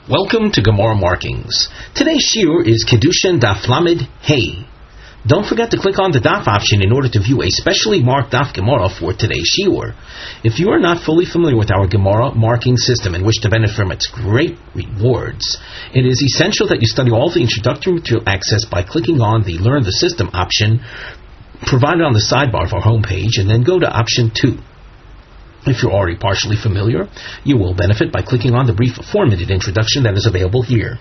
Welcome to Gemara Markings. Today's shiur is Kedushin Daf Lamed Hey. Don't forget to click on the Daf option in order to view a specially marked Daf Gemara for today's shiur. If you are not fully familiar with our Gemara marking system and wish to benefit from its great rewards, it is essential that you study all the introductory material accessed by clicking on the Learn the System option provided on the sidebar of our homepage, and then go to option 2. If you're already partially familiar, you will benefit by clicking on the brief 4-minute introduction that is available here.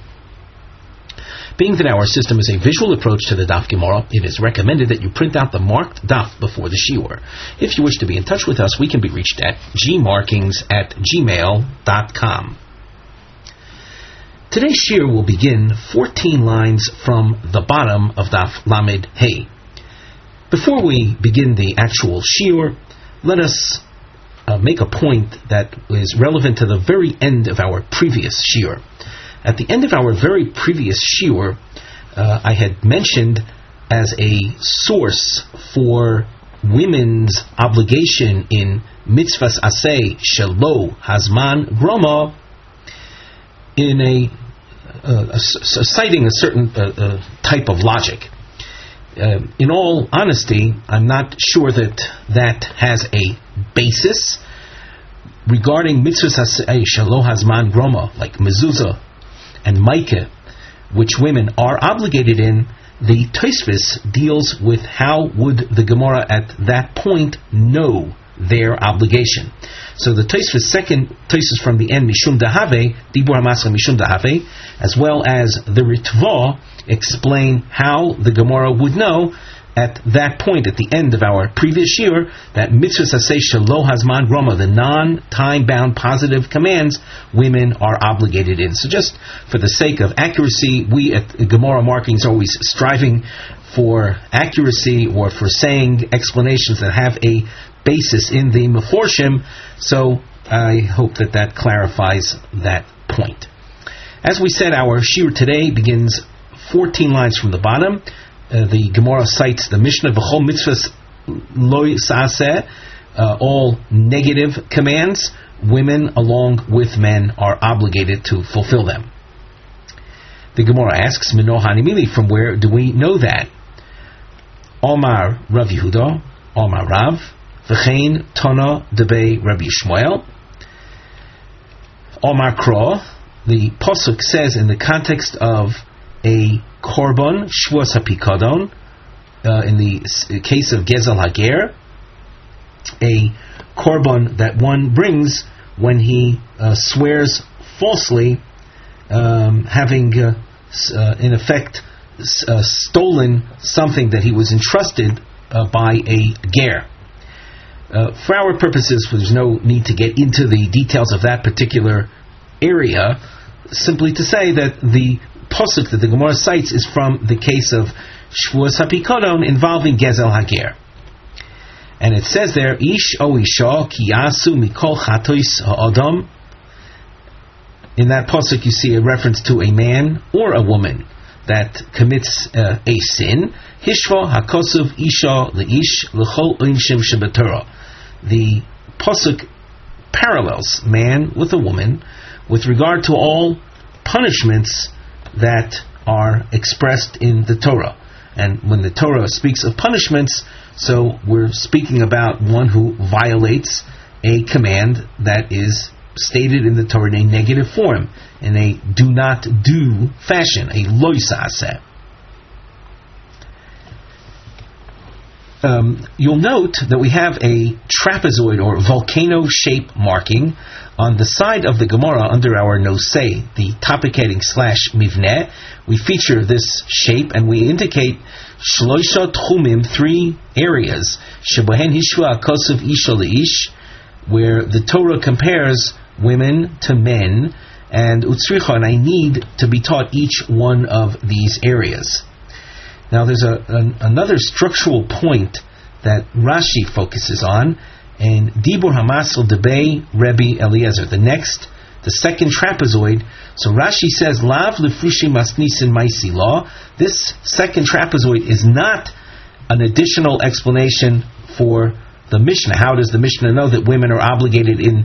Being that our system is a visual approach to the Daf Gemara, it is recommended that you print out the marked Daf before the shiur. If you wish to be in touch with us, we can be reached at gmarkings@gmail.com. Today's shiur will begin 14 lines from the bottom of Daf Lamed Hey. Before we begin the actual shiur, let us make a point that is relevant to the very end of our previous shiur. At the end of our very previous shiur, I had mentioned as a source for women's obligation in mitzvahs aseh shelo hazman groma, in citing a certain type of logic. In all honesty, I'm not sure that has a basis. Regarding mitzvahs hasei shelo hazman groma, like mezuzah and maikeh, which women are obligated in, the Tosfos deals with how would the Gemara at that point know their obligation. So the Tosfos, second Tosfos from the end, Mishum Dahave, Dibur HaMasra Mishum Dahave, as well as the Ritva, explain how the Gemara would know at that point, at the end of our previous shiur, that mitzvahs hasei shelo hazman groma, the non-time-bound positive commands, women are obligated in. So just for the sake of accuracy, we at Gemara Markings are always striving for accuracy or for saying explanations that have a basis in the Meforshim, so I hope that clarifies that point. As we said, our shiur today begins 14 lines from the bottom. The Gemara cites the Mishnah, V'chol mitzvahs lo sa'aseh, all negative commands, women along with men are obligated to fulfill them. The Gemara asks, Mino hanimili, from where do we know that? Omar Rav Yehuda, Omar Rav, V'chein Tana Debei Rabbi Shmuel. Omar Kro, the Pasuk says in the context of a korban, shvuas hapikadon, in the case of Gezel Hager, a korban that one brings when he swears falsely, having in effect stolen something that he was entrusted by a ger. For our purposes, there's no need to get into the details of that particular area, simply to say that the Pasuk that the Gemara cites is from the case of Shvuas HaPikadon involving Gezel Hager. And it says there, Ish o Isha ki yasu mikol chatois ha'adam. In that Pasuk you see a reference to a man or a woman that commits a sin. Hishva hakosuv Isha le'ish l'chol onshim shebetorah. The Pasuk parallels man with a woman with regard to all punishments that are expressed in the Torah. And when the Torah speaks of punishments, so we're speaking about one who violates a command that is stated in the Torah in a negative form, in a do not do fashion, a lo sa'aseh. You'll note that we have a trapezoid or volcano shape marking on the side of the Gemara under our nosei, the topic heading /mivneh. We feature this shape and we indicate shloisha tchumim, 3 areas, shebohen hishva kosuv isha leish, where the Torah compares women to men, and utzricha, and I need to be taught each one of these areas. Now there's another structural point that Rashi focuses on, and Dibur HaMasel Debei Rebbe Eliezer, the second trapezoid. So Rashi says, Lav Lefrushi Masnisin Maisi Law. This second trapezoid is not an additional explanation for the Mishnah. How does the Mishnah know that women are obligated in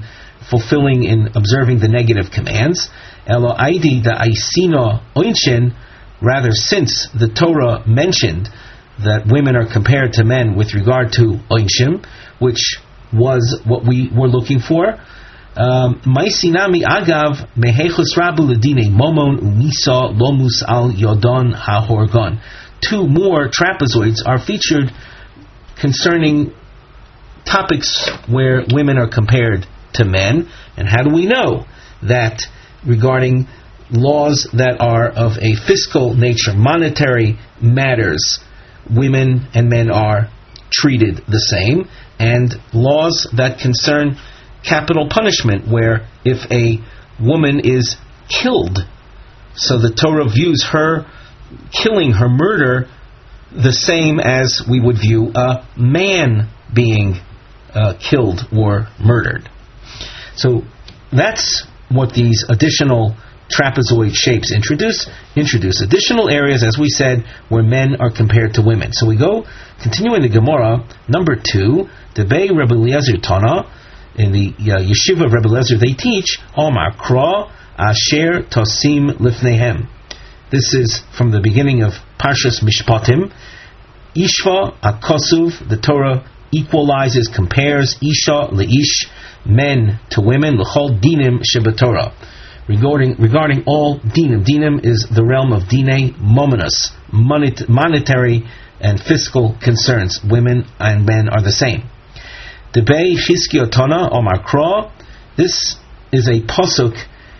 fulfilling in observing the negative commands. Elo aidi da aisino oinshin, rather, since the Torah mentioned that women are compared to men with regard to oinshim, which was what we were looking for. Maisinami agav mehechus rabu ledine momon umisa lomus al yodon hahorgon. 2 more trapezoids are featured concerning topics where women are compared to men. And how do we know that regarding laws that are of a fiscal nature, monetary matters, women and men are treated the same, and laws that concern capital punishment, where if a woman is killed, so the Torah views her killing, her murder, the same as we would view a man being killed or murdered. So that's what these additional trapezoid shapes introduce additional areas, as we said, where men are compared to women. So we go, continuing the Gemara, number 2, Debei Rebbe Eliezer Tana, in the yeshiva of Rebbe Eliezer, they teach, Omar Kra Asher Tosim Lifnehem. This is from the beginning of Parshas Mishpatim. Ishva Akosuv, the Torah equalizes, compares Isha Leish, men to women, L'chol Dinim Shebatorah. Regarding all dinim. Dinim is the realm of dine mominus, monetary and fiscal concerns. Women and men are the same. Debei Chizkiotana Omar Kra. This is a pasuk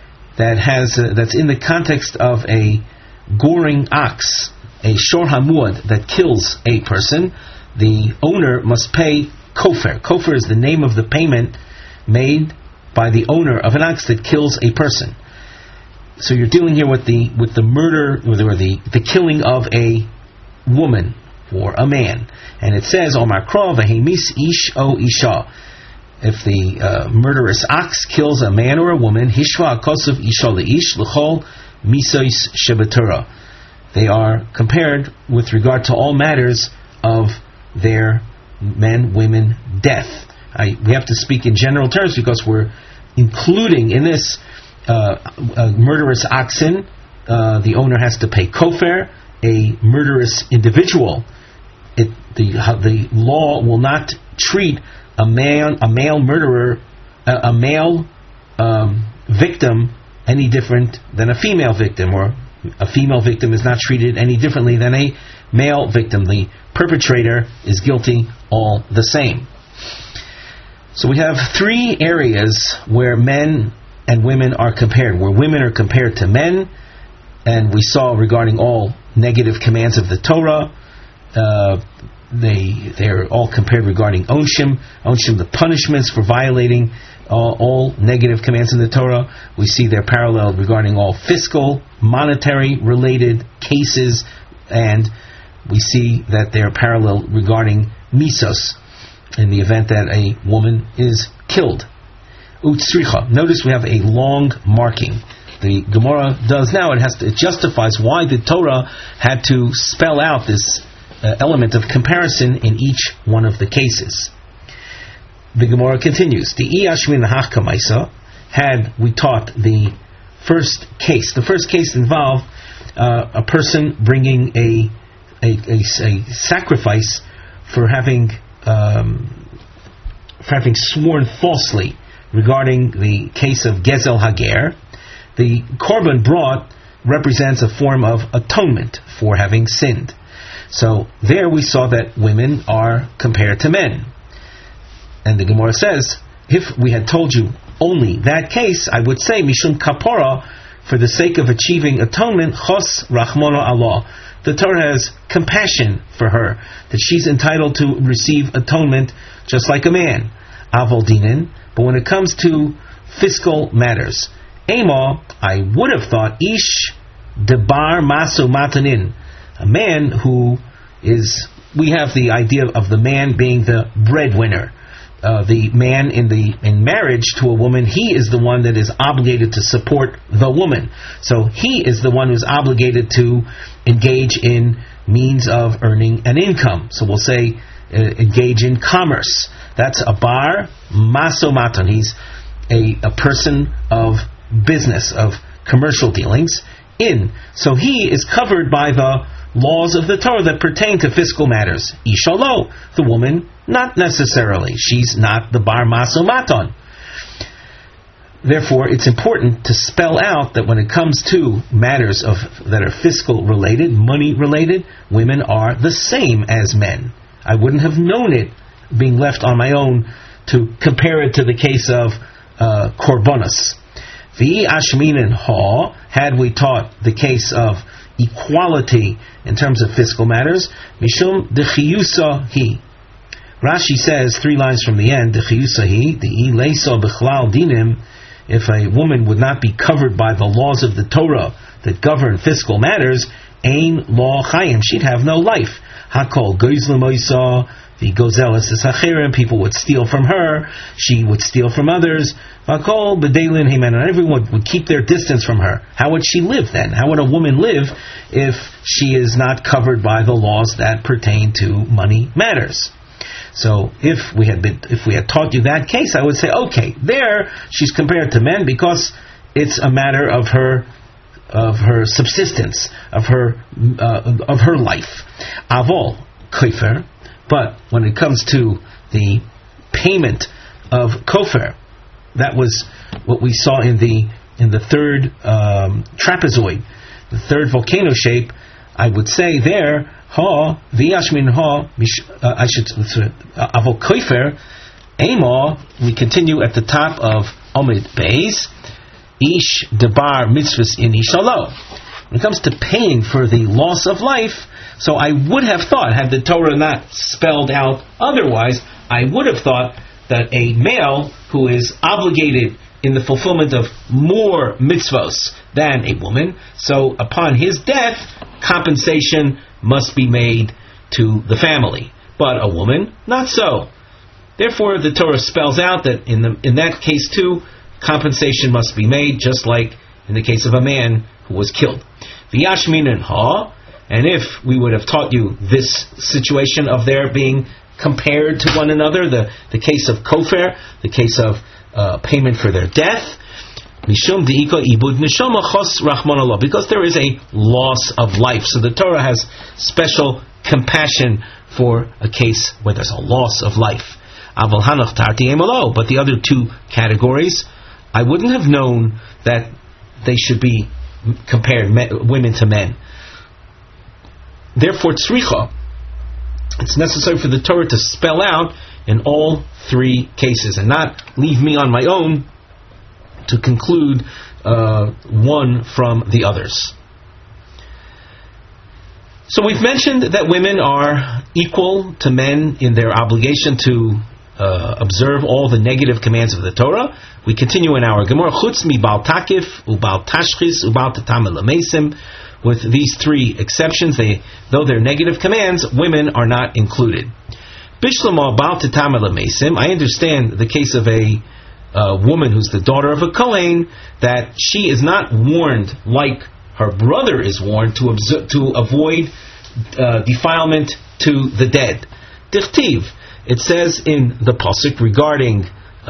that's in the context of a goring ox, a shor hamuad that kills a person. The owner must pay kofer. Kofer is the name of the payment made by the owner of an ox that kills a person. So you're dealing here with the murder or the killing of a woman or a man, and it says Omar Kra v'hemis ish o isha. If the murderous ox kills a man or a woman, hishva akosov isha leish l'chol misos shebatura. They are compared with regard to all matters of their men, women, death. We have to speak in general terms because we're including in this murderous oxen. The owner has to pay kofer. A murderous individual, the law will not treat a male murderer, a male victim any different than a female victim, or a female victim is not treated any differently than a male victim. The perpetrator is guilty all the same. So we have 3 areas where men and women are compared, where women are compared to men, and we saw regarding all negative commands of the Torah, they're all compared regarding onshim, the punishments for violating all negative commands in the Torah. We see they're paralleled regarding all fiscal, monetary related cases, and we see that they're parallel regarding misos, in the event that a woman is killed. Utsricha. Notice we have a long marking. The Gemara does now. It justifies why the Torah had to spell out this element of comparison in each one of the cases. The Gemara continues. The Iyashmin Hachkamaisa, had we taught the first case. The first case involved a person bringing a sacrifice for having sworn falsely regarding the case of Gezel Hager. The korban brought represents a form of atonement for having sinned. So there we saw that women are compared to men. And the Gemara says, if we had told you only that case, I would say, Mishum Kapora, for the sake of achieving atonement, Chos Rachmona Allah. The Torah has compassion for her, that she's entitled to receive atonement just like a man. Avol Dinin. But when it comes to fiscal matters, Ema, I would have thought, Ish Debar Maso Matanin, a man who is, we have the idea of the man being the breadwinner. The man in marriage to a woman, he is the one that is obligated to support the woman. So he is the one who's obligated to engage in means of earning an income. So we'll say engage in commerce. That's a bar maso matan. He's a person of business, of commercial dealings, in. So he is covered by the laws of the Torah that pertain to fiscal matters. Isha lo, the woman, not necessarily. She's not the bar maso maton. Therefore, it's important to spell out that when it comes to matters that are fiscal related, money related, women are the same as men. I wouldn't have known it being left on my own to compare it to the case of korbanos. V'i ashminin ha, had we taught the case of equality in terms of fiscal matters, mishum dechiyusa hi. Rashi says 3 lines from the end, dechiyusa hi, de'i leisa b'chlal dinim, if a woman would not be covered by the laws of the Torah that govern fiscal matters, ein law chayim, she'd have no life. Hakol goizlim oisa, the gozelis is hachirim, people would steal from her, she would steal from others. Hakol bedelin heiman, and everyone would keep their distance from her. How would she live then? How would a woman live if she is not covered by the laws that pertain to money matters? So if we had taught you that case, I would say, okay, there she's compared to men because it's a matter of her subsistence, of her life. Avol kofer, but when it comes to the payment of kofer, that was what we saw in the third trapezoid, the third volcano shape. I would say there, ha v'yashmin ha, I should avol kofer, ema. We continue at the top of Omid Beis, ish debar mitzvahs in ishalo. When it comes to paying for the loss of life, so I would have thought, had the Torah not spelled out otherwise, I would have thought that a male who is obligated in the fulfillment of more mitzvos than a woman, so upon his death, compensation must be made to the family. But a woman, not so. Therefore, the Torah spells out that in that case too, compensation must be made, just like in the case of a man who was killed. V'yashminin ha, and if we would have taught you this situation of their being compared to one another, the case of kofer, the case of payment for their death, mishum de'ika ibud neshama chos rachman Allah, because there is a loss of life. So the Torah has special compassion for a case where there's a loss of life. Aval hanach tarti emalo, but the other 2 categories, I wouldn't have known that they should be compared, women to men. Therefore, tzricha, it's necessary for the Torah to spell out in all 3 cases and not leave me on my own to conclude one from the others. So we've mentioned that women are equal to men in their obligation to observe all the negative commands of the Torah. We continue in our Gemara, chutz mi bal takif, ubal tashchis, ubal tatam elamesim. With these 3 exceptions, though they're negative commands, women are not included. Bishlama bal tatam elamesim. I understand the case of a woman who's the daughter of a Kohen, that she is not warned like her brother is warned to avoid defilement to the dead. Dichtiv, it says in the pasuk regarding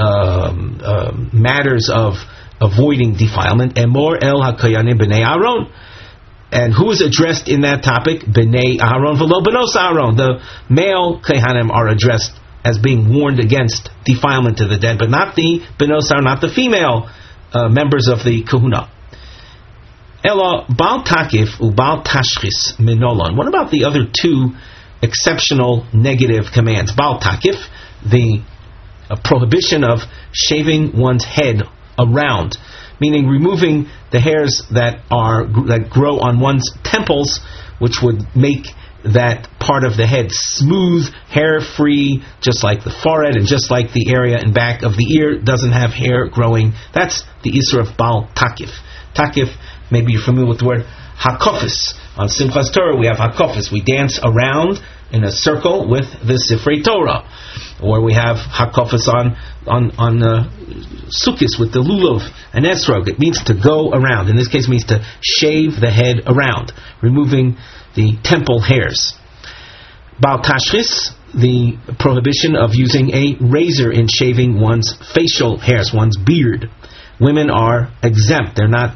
matters of avoiding defilement, Emor el hakayanim b'nei Aaron. And who is addressed in that topic? B'nei Aaron v'lo b'nos Aaron. The male Kohanim are addressed as being warned against defilement to the dead, but not the b'nos Aaron, not the female members of the kahuna. Ela bal takif u bal tashchis minolon. What about the other 2 exceptional negative commands? Bal takif, the prohibition of shaving one's head around, meaning removing the hairs that grow on one's temples, which would make that part of the head smooth, hair-free, just like the forehead and just like the area in back of the ear doesn't have hair growing. That's the Isra of Bal Takif. Takif, maybe you're familiar with the word Hakofis. On Simchas Torah we have Hakofis. We dance around in a circle with the Sifrei Torah. Or we have Hakofis on Sukkis with the Lulav and Esrog. It means to go around. In this case it means to shave the head around, removing the temple hairs. Bal Tashchis, the prohibition of using a razor in shaving one's facial hairs, one's beard. Women are exempt. They're not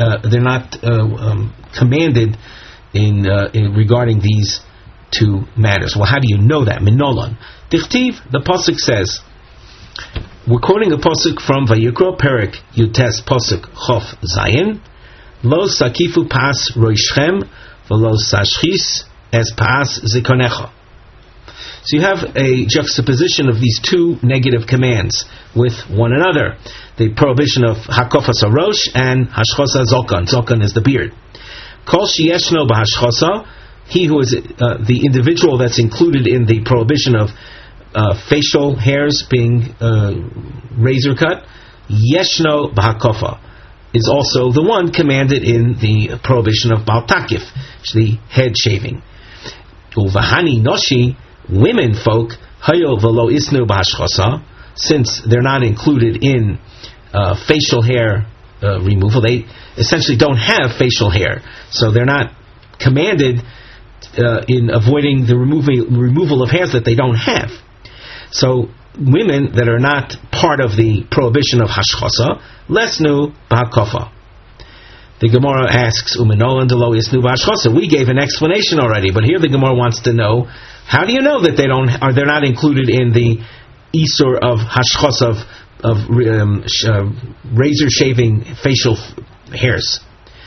commanded in regarding these two matters. Well, how do you know that? Minolan. Dichtiv, the pasuk says, we're quoting a pasuk from Vayikra, Perek Yutes, pasuk Chof Zayin. Lo sakifu pas roishchem, v'lo sashchis es pas zikonecha. So you have a juxtaposition of these two negative commands with one another. The prohibition of hakofas harosh and hashchosa zokan. Zokan is the beard. Kol sheyeshno b'hashchosa, he who is the individual that's included in the prohibition of facial hairs being razor cut, yeshno b'hakofa, is also the one commanded in the prohibition of bal takif, the head shaving. Uvahani noshi, women folk, hayo velo isnu b'hashchosa, since they're not included in facial hair removal, they essentially don't have facial hair, so they're not commanded in avoiding the removal of hairs that they don't have. So women that are not part of the prohibition of hashchosa, lesnu b'hakofa. The Gemara asks, Umenolan delo isnu b'hashchosa. We gave an explanation already, but here the Gemara wants to know, how do you know that they're not included in the isur of hashchosa, of razor shaving facial hairs?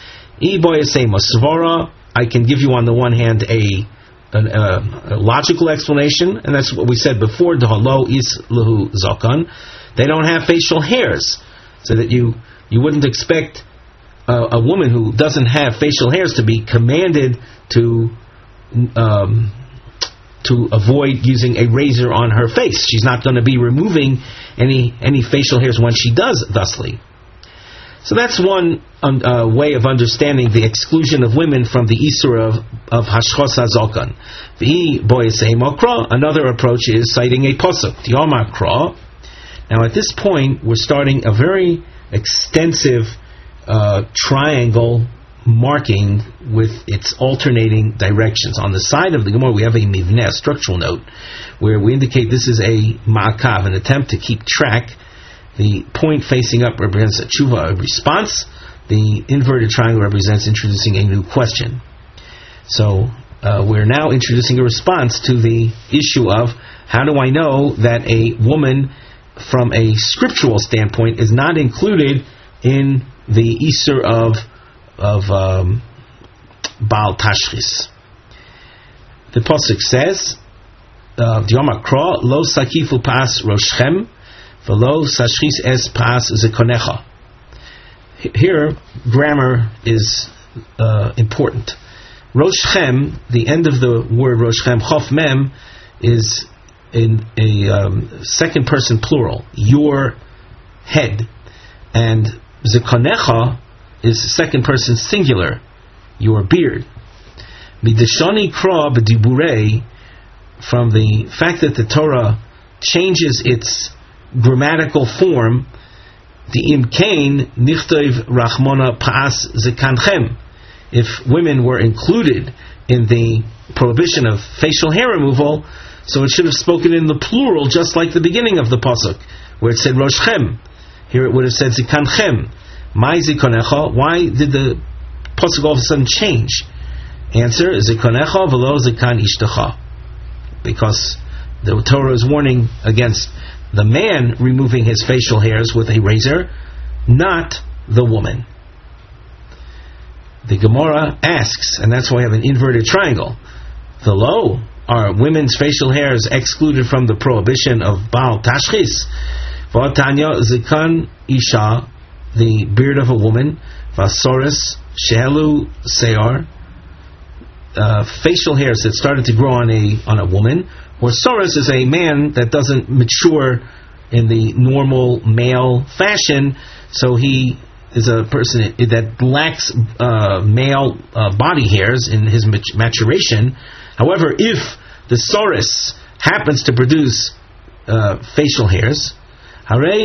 I can give you on the one hand a logical explanation, and that's what we said before. Dehalo is lahu zakan. They don't have facial hairs, so that you wouldn't expect a woman who doesn't have facial hairs to be commanded to avoid using a razor on her face. She's not going to be removing any facial hairs when she does thusly. So that's one way of understanding the exclusion of women from the Isur of Hashchos HaZokan. Another approach is citing a pasuk, Yomar Kra. Now at this point, we're starting a very extensive triangle marking with its alternating directions. On the side of the Gemara, we have a mivneh, a structural note, where we indicate this is a ma'akav, an attempt to keep track. The point facing up represents a tshuva, a response. The inverted triangle represents introducing a new question. So we're now introducing a response to the issue of, how do I know that a woman from a scriptural standpoint is not included in the Isur of Baal Tashchis? The pasuk says, Diyomar Kra, Lo sakifu pas roshchem, v'lo sashchis es pas zikonecha. Here, grammar is important. Roshchem, the end of the word Roshchem, Chof Mem, is in a second person plural, your head. And zikonecha is second person singular, your beard. Midashani Kra b'diburei, from the fact that the Torah changes its grammatical form, the imkain nichtov rachmona pas zikanchem. If women were included in the prohibition of facial hair removal, so it should have spoken in the plural, just like the beginning of the pasuk, where it said roshchem. Here it would have said zikanchem. My zikonecha. Why did the pasuk all of a sudden change? Answer: zikonecha v'lo zikan ishtecha. Because the Torah is warning against the man removing his facial hairs with a razor, not the woman. The Gemara asks, and that's why we have an inverted triangle. V'lo, are women's facial hairs excluded from the prohibition of Baal Tashchis? V'atanya zikan isha, the beard of a woman. V'asoris shehelu seor, facial hairs that started to grow on a woman. Or soros is a man that doesn't mature in the normal male fashion, so he is a person that lacks male body hairs in his maturation. However, if the soros happens to produce facial hairs, they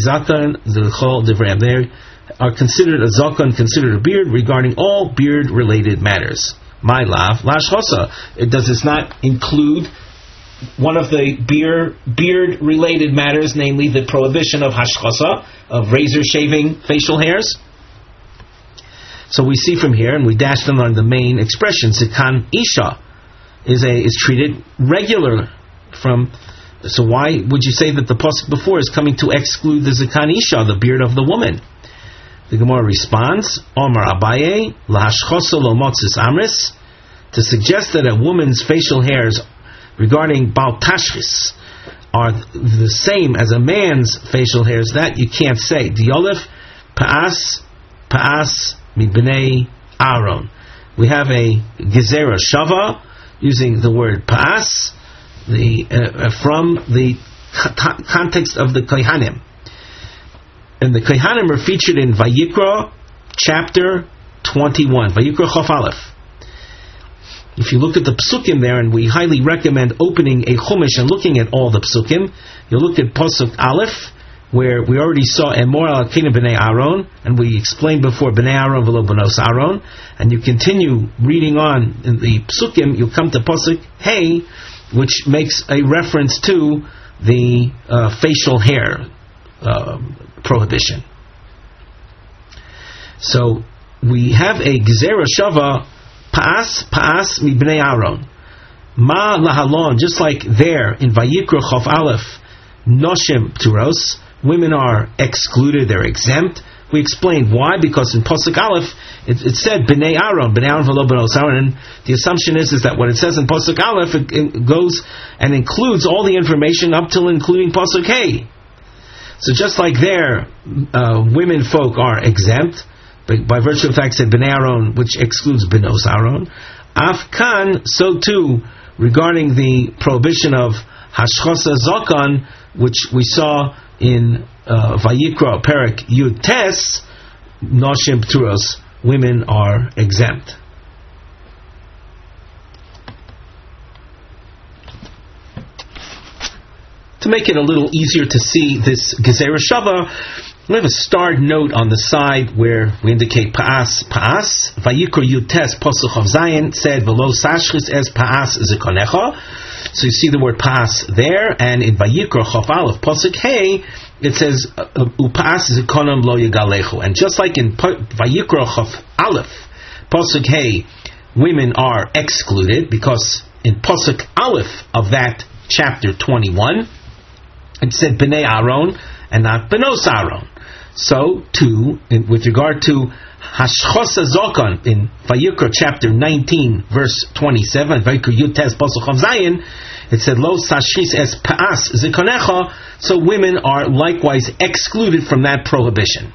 are considered a zakan, considered a beard, regarding all beard-related matters. My lav, lash hosa. Does this not include one of the beard-related matters, namely the prohibition of hashchasa, of razor shaving facial hairs. So we see from here, and we dash them on the main expression, zikan isha is treated regular from. So why would you say that the pasuk before is coming to exclude the zikan isha, the beard of the woman? The Gemara responds, Omar Abaye, lahashchosa lo motzis amris, to suggest that a woman's facial hairs regarding Baal Tashchis are the same as a man's facial hairs, that you can't say. Diolef Pa'as Mibnei Aaron. We have a Gezerah Shava using the word Pa'as from the context of the Kohanim. And the Kohanim are featured in Vayikra chapter 21, Vayikra Chof Aleph. If you look at the psukim there, and we highly recommend opening a chumash and looking at all the psukim, you look at pasuk Aleph, where we already saw Emor al Kina b'nei Aaron, and we explained before b'nei Aaron v'lo b'nos Aaron, and you continue reading on in the psukim, you come to pasuk Hey, which makes a reference to the facial hair prohibition. So we have a Gezerah Shava, Pa'as mibnei Aaron. Ma lahalon, just like there in Vayikra Chof Aleph, Noshim Pturos, women are excluded, they're exempt. We explained why, because in Pasuk Aleph, it said B'nei Aaron v'lo b'nos Aaron, and the assumption is that when it says in Pasuk Aleph, it goes and includes all the information up till including Pasuk Hey. So just like there, women folk are exempt, by virtue of the fact said B'nei Aaron, which excludes B'nos Aaron. Afkan, so too, regarding the prohibition of Hashchosa Zokan, which we saw in Vayikra Perek Yud Tes, Noshim Pturos, women are exempt. To make it a little easier to see this Gezerah Shava, we have a starred note on the side where we indicate Pa'as. Vayikra Yud Tes Pasuk of Zayin said V'lo Sashchis es Pa'as Zikonecha. So you see the word Pa'as there, and in Vayikra Chof Aleph Pasuk Hey, it says Upa'as Zikonam Lo Yigalechu. And just like in Vayikra Chof Aleph Pasuk Hey, women are excluded, because in Pasuk Aleph of that chapter 21, it said B'nei Aaron and not B'nos Aaron. So too, with regard to Hashchosa Zokan in Vayikra chapter 19 verse 27, Vayikra Yutes Pasuk Chav Zayin, it said Lo Sashis es Pa'as Zikonecha. So women are likewise excluded from that prohibition.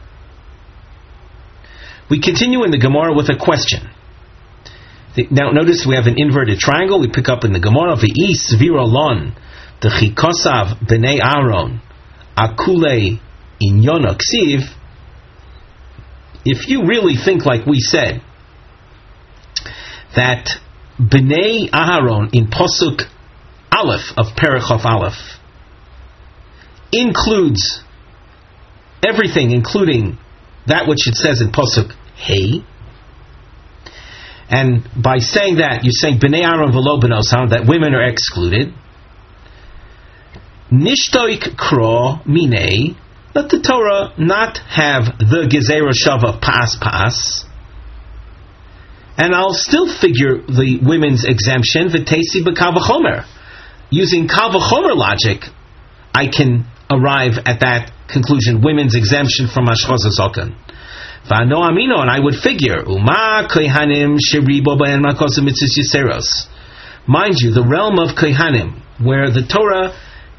We continue in the Gemara with a question. Now notice we have an inverted triangle. We pick up in the Gemara V'i Svira Lon the Chikosav B'nei Aaron Akule Inyona Ksiv. If you really think like we said, that B'nei Aaron in Pasuk Aleph of Perek Chof Aleph includes everything, including that which it says in Pasuk Hey, and by saying that, you're saying B'nei Aaron v'lo b'nos Aaron, that women are excluded. Nishtoik kro minei, let the Torah not have the Gezerah Shava Pa'as, and I'll still figure the women's exemption v'teisi b'kal v'chomer. Using kal v'chomer logic, I can arrive at that conclusion, women's exemption from Hashchosa Zokan. V'ano amino, and I would figure Uma Kohanim sheribo b'en makosim mitzvos yiseros. Mind you, the realm of Kohanim, where the Torah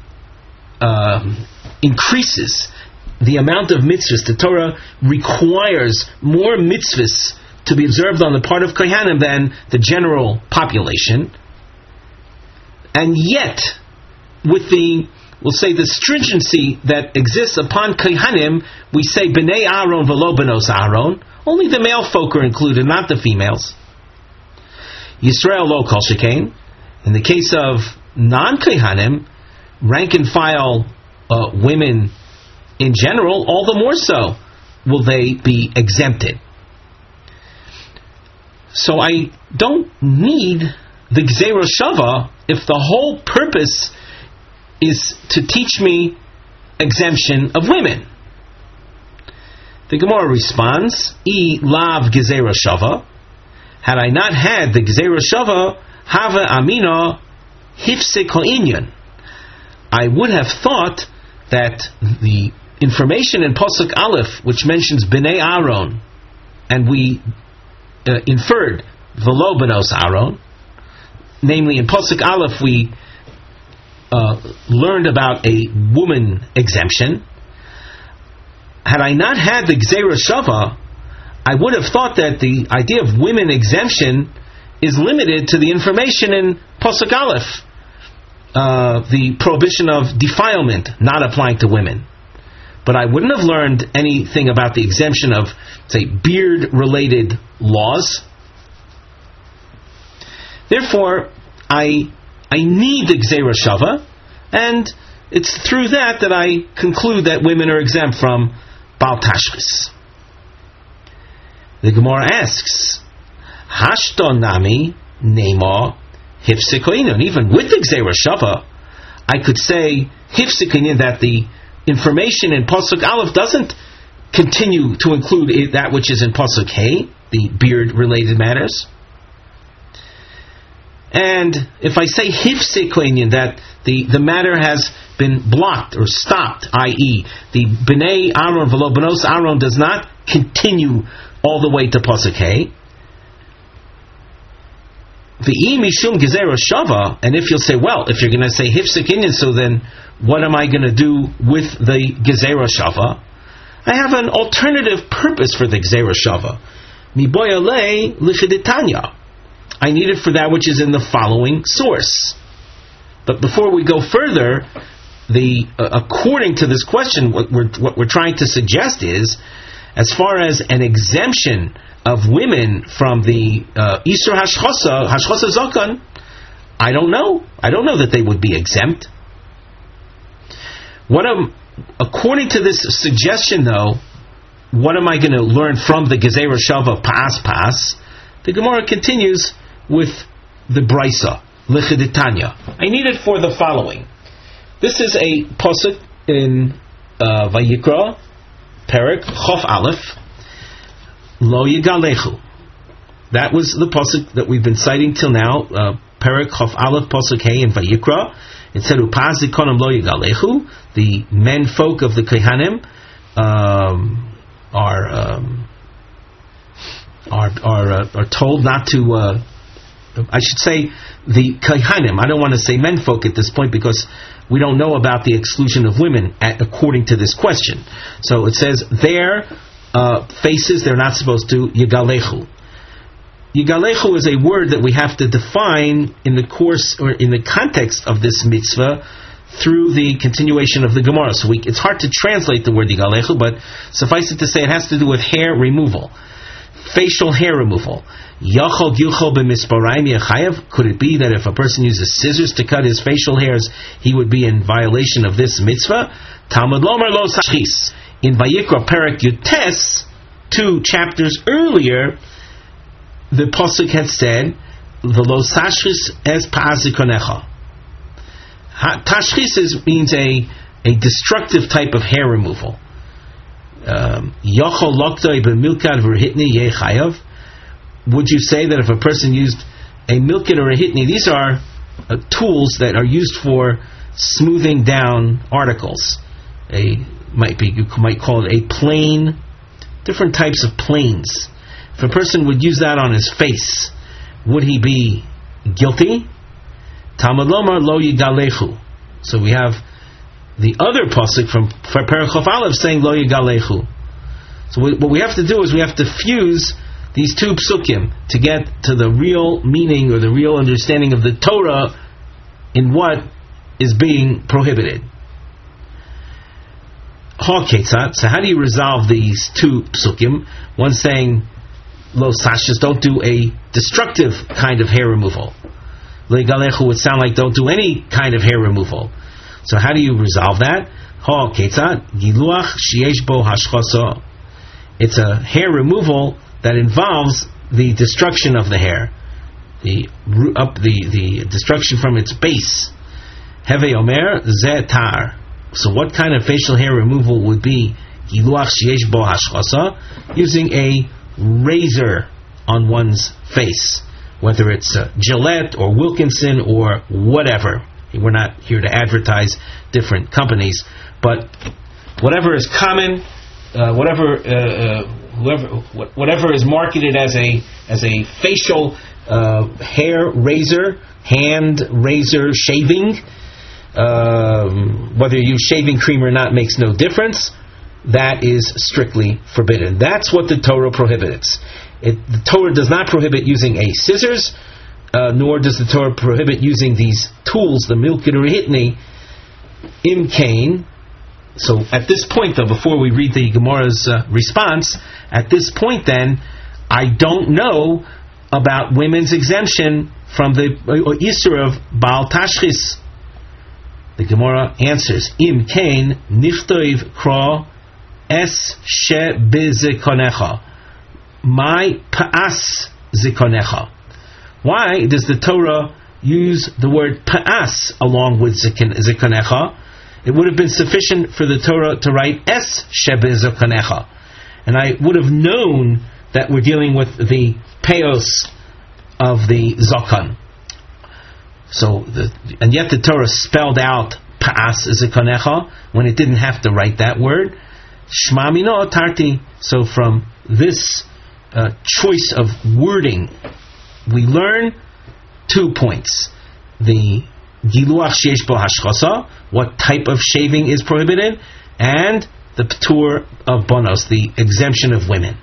increases the amount of mitzvahs, the Torah requires more mitzvahs to be observed on the part of Kohanim than the general population. And yet, with the, we'll say, the stringency that exists upon Kohanim, we say B'nei Aaron v'lo b'nos Aaron. Only the male folk are included, not the females. Yisrael lo kol shekain. In the case of non-Kohanim, rank and file women in general, all the more so will they be exempted. So I don't need the Gezerah Shava if the whole purpose is to teach me exemption of women? The Gemara responds, I lav gezerah shava. Had I not had the gezerah shava, hava amina hifsek ha'inyan. I would have thought that the information in Pasuk Aleph, which mentions Bnei Aaron, and we inferred V'lo Benos Aaron, namely in Pasuk Aleph we learned about a woman exemption. Had I not had the Gzeira Shava, I would have thought that the idea of women exemption is limited to the information in Pasuk Aleph, the prohibition of defilement not applying to women. But I wouldn't have learned anything about the exemption of, say, beard-related laws. Therefore, I need the Gzeira Shava, and it's through that I conclude that women are exempt from Baal Tashchis. The Gemara asks, Hashton Nami Neima Hifsikoinen. Even with the Gzeira Shava, I could say Hifsikoinen, that the information in Pasuk Aleph doesn't continue to include that which is in Pasuk Hey, the beard-related matters. And if I say Hifsikoinen, that the matter has been blocked or stopped, i.e., the Bnei Aaron v'lo Benos Aaron does not continue all the way to Pasuk Hey. V'i mishum gezerah shava, and if you'll say, well, if you're going to say Hifsikoinen, so then what am I going to do with the gezerah shava? I have an alternative purpose for the gezerah shava. Miboyalei lifiditanya. I need it for that which is in the following source. But before we go further, according to this question, what we're trying to suggest is, as far as an exemption of women from the Isur Hashchosa Zokan, I don't know that they would be exempt. According to this suggestion, though, what am I going to learn from the Gezerah Shava Pas? The Gemara continues with the Brisa, Lichiditanya. I need it for the following. This is a pasuk in Vayikra, Perek Chof Aleph, Lo Yigalechu. That was the pasuk that we've been citing till now, Perek Chof Aleph, pasuk Hey in Vayikra. It said, Upaz Zikonim Lo Yigalechu. The men folk of the Kehanim are told not to. I should say the Kehanim. I don't want to say men folk at this point because we don't know about the exclusion of women according to this question. So it says their faces they're not supposed to Yigalechu. Yigalechu is a word that we have to define in the course or in the context of this mitzvah through the continuation of the Gemara. So it's hard to translate the word Yigalechu, but suffice it to say it has to do with hair removal, facial hair removal. Yachol gilchol b'misparayim yachayev. Could it be that if a person uses scissors to cut his facial hairs, he would be in violation of this mitzvah? Talmud lomer lo sachis. In Vayikra Perek Yutes, 2 chapters earlier, the pasuk had said, "V'lo sachis es pa'azikonecha." Tashchis means a destructive type of hair removal. Yachol loktoi b'milkad v'rehitni yechayev. Would you say that if a person used a milkid or a hitni, these are tools that are used for smoothing down articles. You might call it a plane, different types of planes. If a person would use that on his face, would he be guilty? Talmud Lomar lo yigalechu. So we have the other pasuk from Perek Chof Aleph saying lo yigalechu. So what we have to do is we have to fuse these 2 psukim to get to the real meaning or the real understanding of the Torah in what is being prohibited. So how do you resolve these 2 psukim? One saying, Lo sashas, don't do a destructive kind of hair removal. Lo yigalechu would sound like don't do any kind of hair removal. So how do you resolve that? Giluach sheyesh bo hashchasa. It's a hair removal that involves the destruction of the hair. the destruction from its base. Heve Omer Zetar. So what kind of facial hair removal would be Giluach Sheyesh Bo Hashchasa? Using a razor on one's face, whether it's Gillette or Wilkinson or whatever. We're not here to advertise different companies, but whatever is common, whatever is marketed as a facial hair razor, hand razor, shaving, whether you use shaving cream or not makes no difference. That is strictly forbidden. That's what the Torah prohibits. The Torah does not prohibit using a scissors, nor does the Torah prohibit using these tools, the milkid or hitni, imkain. So at this point, though, before we read the Gemara's response, at this point then, I don't know about women's exemption from the Isur of Baal Tashchis. The Gemara answers, Im kain niftoiv kro es she bezikonecha. My pa'as zikonecha. Why does the Torah use the word pa'as along with zikonecha? It would have been sufficient for the Torah to write es she bezikonecha. And I would have known that we're dealing with the peos of the Zokan. So, and yet the Torah spelled out Pa'as Zikonecha when it didn't have to write that word. Shma mino tarti. So from this choice of wording, we learn 2 points. The Giluach Sheyesh Bo Hashchasa, what type of shaving is prohibited, and the Ptur of Bonos, the exemption of women.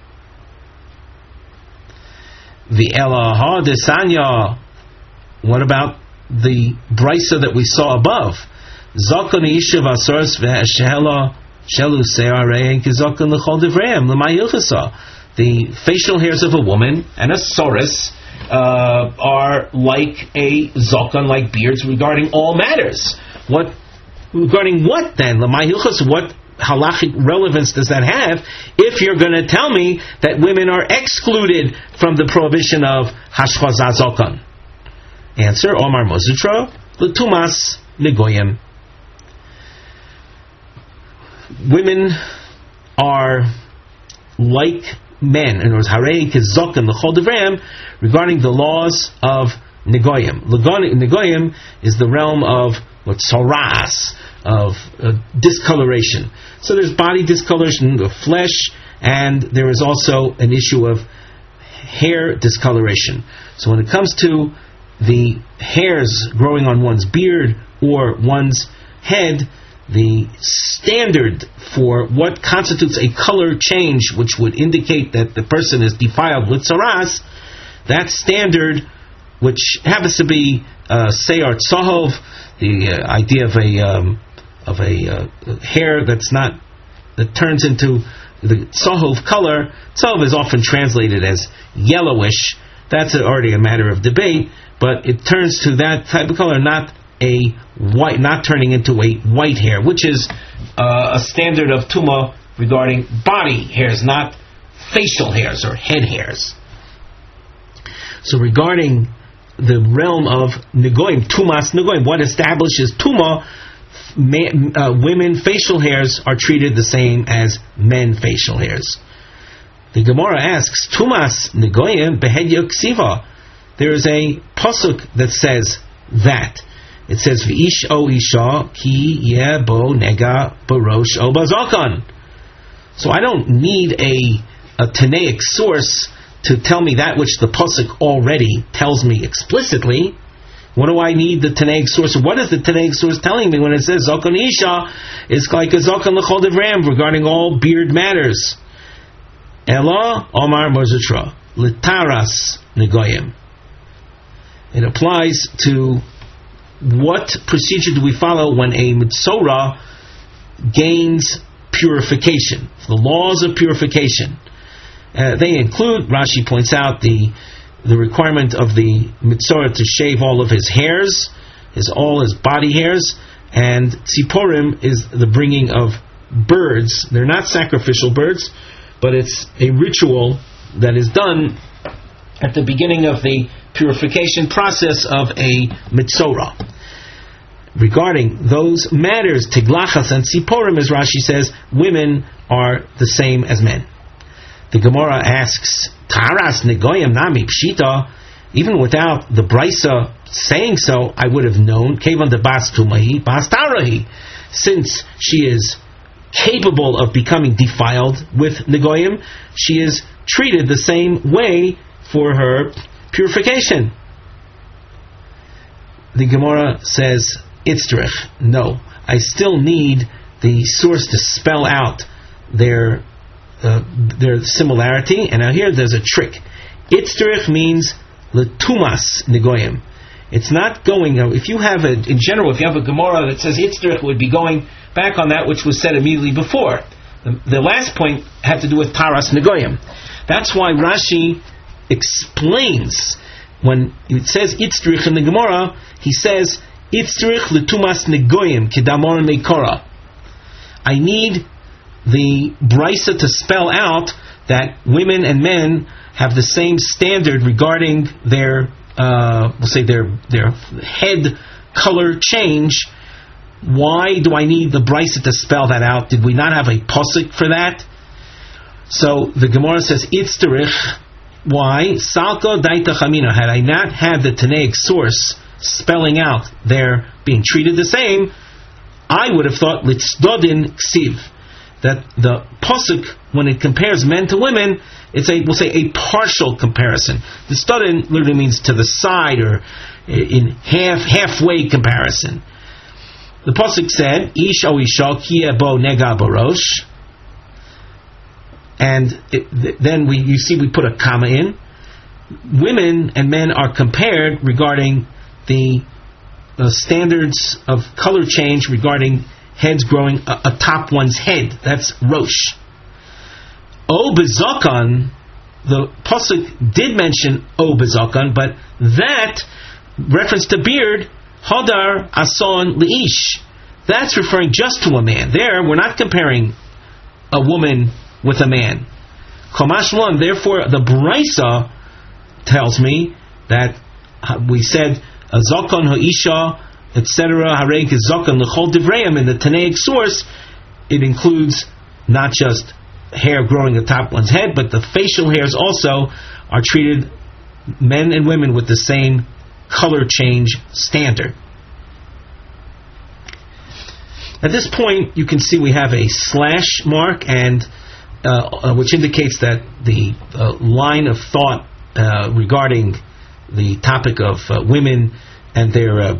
The Elaha de Sanya. What about the brisa that we saw above? Zakon ishav asors ve'eshela shelu se'arei kizakon l'chol divreim l'may hilchasa. The facial hairs of a woman and a soros are like a zakon, like beards, regarding all matters. Regarding what then? L'may hilchasa. What halachic relevance does that have if you're going to tell me that women are excluded from the prohibition of hashchazah zakon? Answer, Omar Mozutra, L'tumas Negoyim. Women are like men, in other words, Harei Kizokim L'chol Devram, regarding the laws of Negoyim. Negoyim is the realm of Tzoras, of discoloration. So there's body discoloration of flesh, and there is also an issue of hair discoloration. So when it comes to the hairs growing on one's beard or one's head, the standard for what constitutes a color change, which would indicate that the person is defiled with tzaras, that standard, which happens to be seyar tzahov, the idea of a hair that turns into the tzahov color. Tzahov is often translated as yellowish. That's already a matter of debate. But it turns to that type of color, not turning into a white hair, which is a standard of Tuma regarding body hairs, not facial hairs or head hairs. So regarding the realm of Negoim, Tumas Negoim, what establishes Tuma, women facial hairs are treated the same as men facial hairs. The Gemara asks, Tumas Negoim behed yoksiva. There is a pasuk that says that. It says, V'ish o isha ki ye bo nega barosh o bazakon. So I don't need a Tanaic source to tell me that which the pasuk already tells me explicitly. What do I need the Tanaic source? What is the Tanaic source telling me when it says Zakon isha is like a Zakon l'chol devram regarding all beard matters? Ela Omar Mozutra Litaras Negoyim. It applies to what procedure do we follow when a mitzorah gains purification, the laws of purification. They include, Rashi points out, the requirement of the mitzorah to shave all of his hairs, all his body hairs, and tziporim is the bringing of birds. They're not sacrificial birds, but it's a ritual that is done at the beginning of the purification process of a mitzorah. Regarding those matters, tiglachas and siporim, as Rashi says, women are the same as men. The Gemara asks, Taras negoyim nami pshita, even without the Brisa saying so, I would have known, kevan de bas tumahi, bas tarahi, since she is capable of becoming defiled with negoyim, she is treated the same way for her purification. The Gemara says, Itzrich, no, I still need the source to spell out their similarity. And now here there's a trick. Itzrich means letumas negoyim. It's not going. If you have in general, if you have a Gemara that says Itzrich, would be going back on that which was said immediately before. The last point had to do with taras negoyim. That's why Rashi explains when it says Itzrich in the Gemara, he says Itzrich letumas negoyim kedamor meikora. I need the Brisa to spell out that women and men have the same standard regarding their, we'll say their head color change. Why do I need the Brisa to spell that out? Did we not have a posuk for that? So the Gemara says Itzrich. Why? Salko daita chamina. Had I not had the Tanaic source spelling out their being treated the same, I would have thought litzdodin ksiv, that the posuk, when it compares men to women, it's we'll say a partial comparison. The stodin literally means to the side or in halfway comparison. The posuk said ish o isha kia bo nega borosh, and then you see we put a comma in. Women and men are compared regarding the standards of color change regarding heads growing atop one's head. That's Rosh. O Bezakan, the Pasuk did mention O Bezakan, but that reference to beard, Hadar Ason Leish, that's referring just to a man. There, we're not comparing a woman with a man. Chomash 1, therefore, the Brisa tells me that we said Zakon Ha'isha, etc. Harei Zakon L'chol Divreim, in the Tanaic source, it includes not just hair growing atop one's head, but the facial hairs also are treated, men and women, with the same color change standard. At this point, you can see we have a slash mark, and which indicates that the line of thought regarding the topic of women and their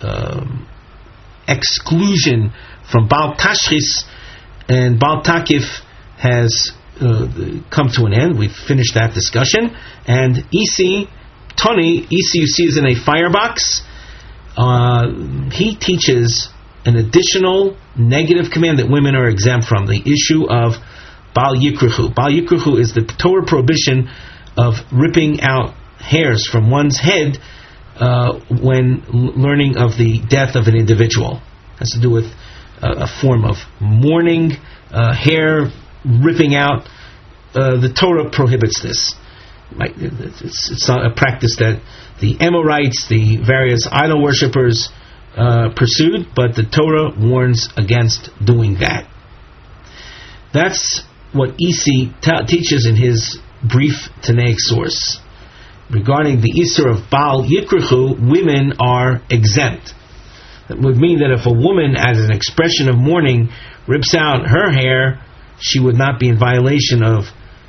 exclusion from Baal Tashchis and Baal Takif has come to an end. We've finished that discussion. And Tony, you see, is in a firebox. He teaches an additional negative command that women are exempt from, the issue of Baal Yikruchu. Baal Yikruchu is the Torah prohibition of ripping out hairs from one's head when learning of the death of an individual. It has to do with a form of mourning, hair ripping out. The Torah prohibits this. It's not a practice that the Amorites, the various idol worshippers, pursued, but the Torah warns against doing that. That's what Isi teaches in his brief Tanaic source. Regarding the Isser of Baal Yikruchu, women are exempt. That would mean that if a woman, as an expression of mourning, rips out her hair, she would not be in violation of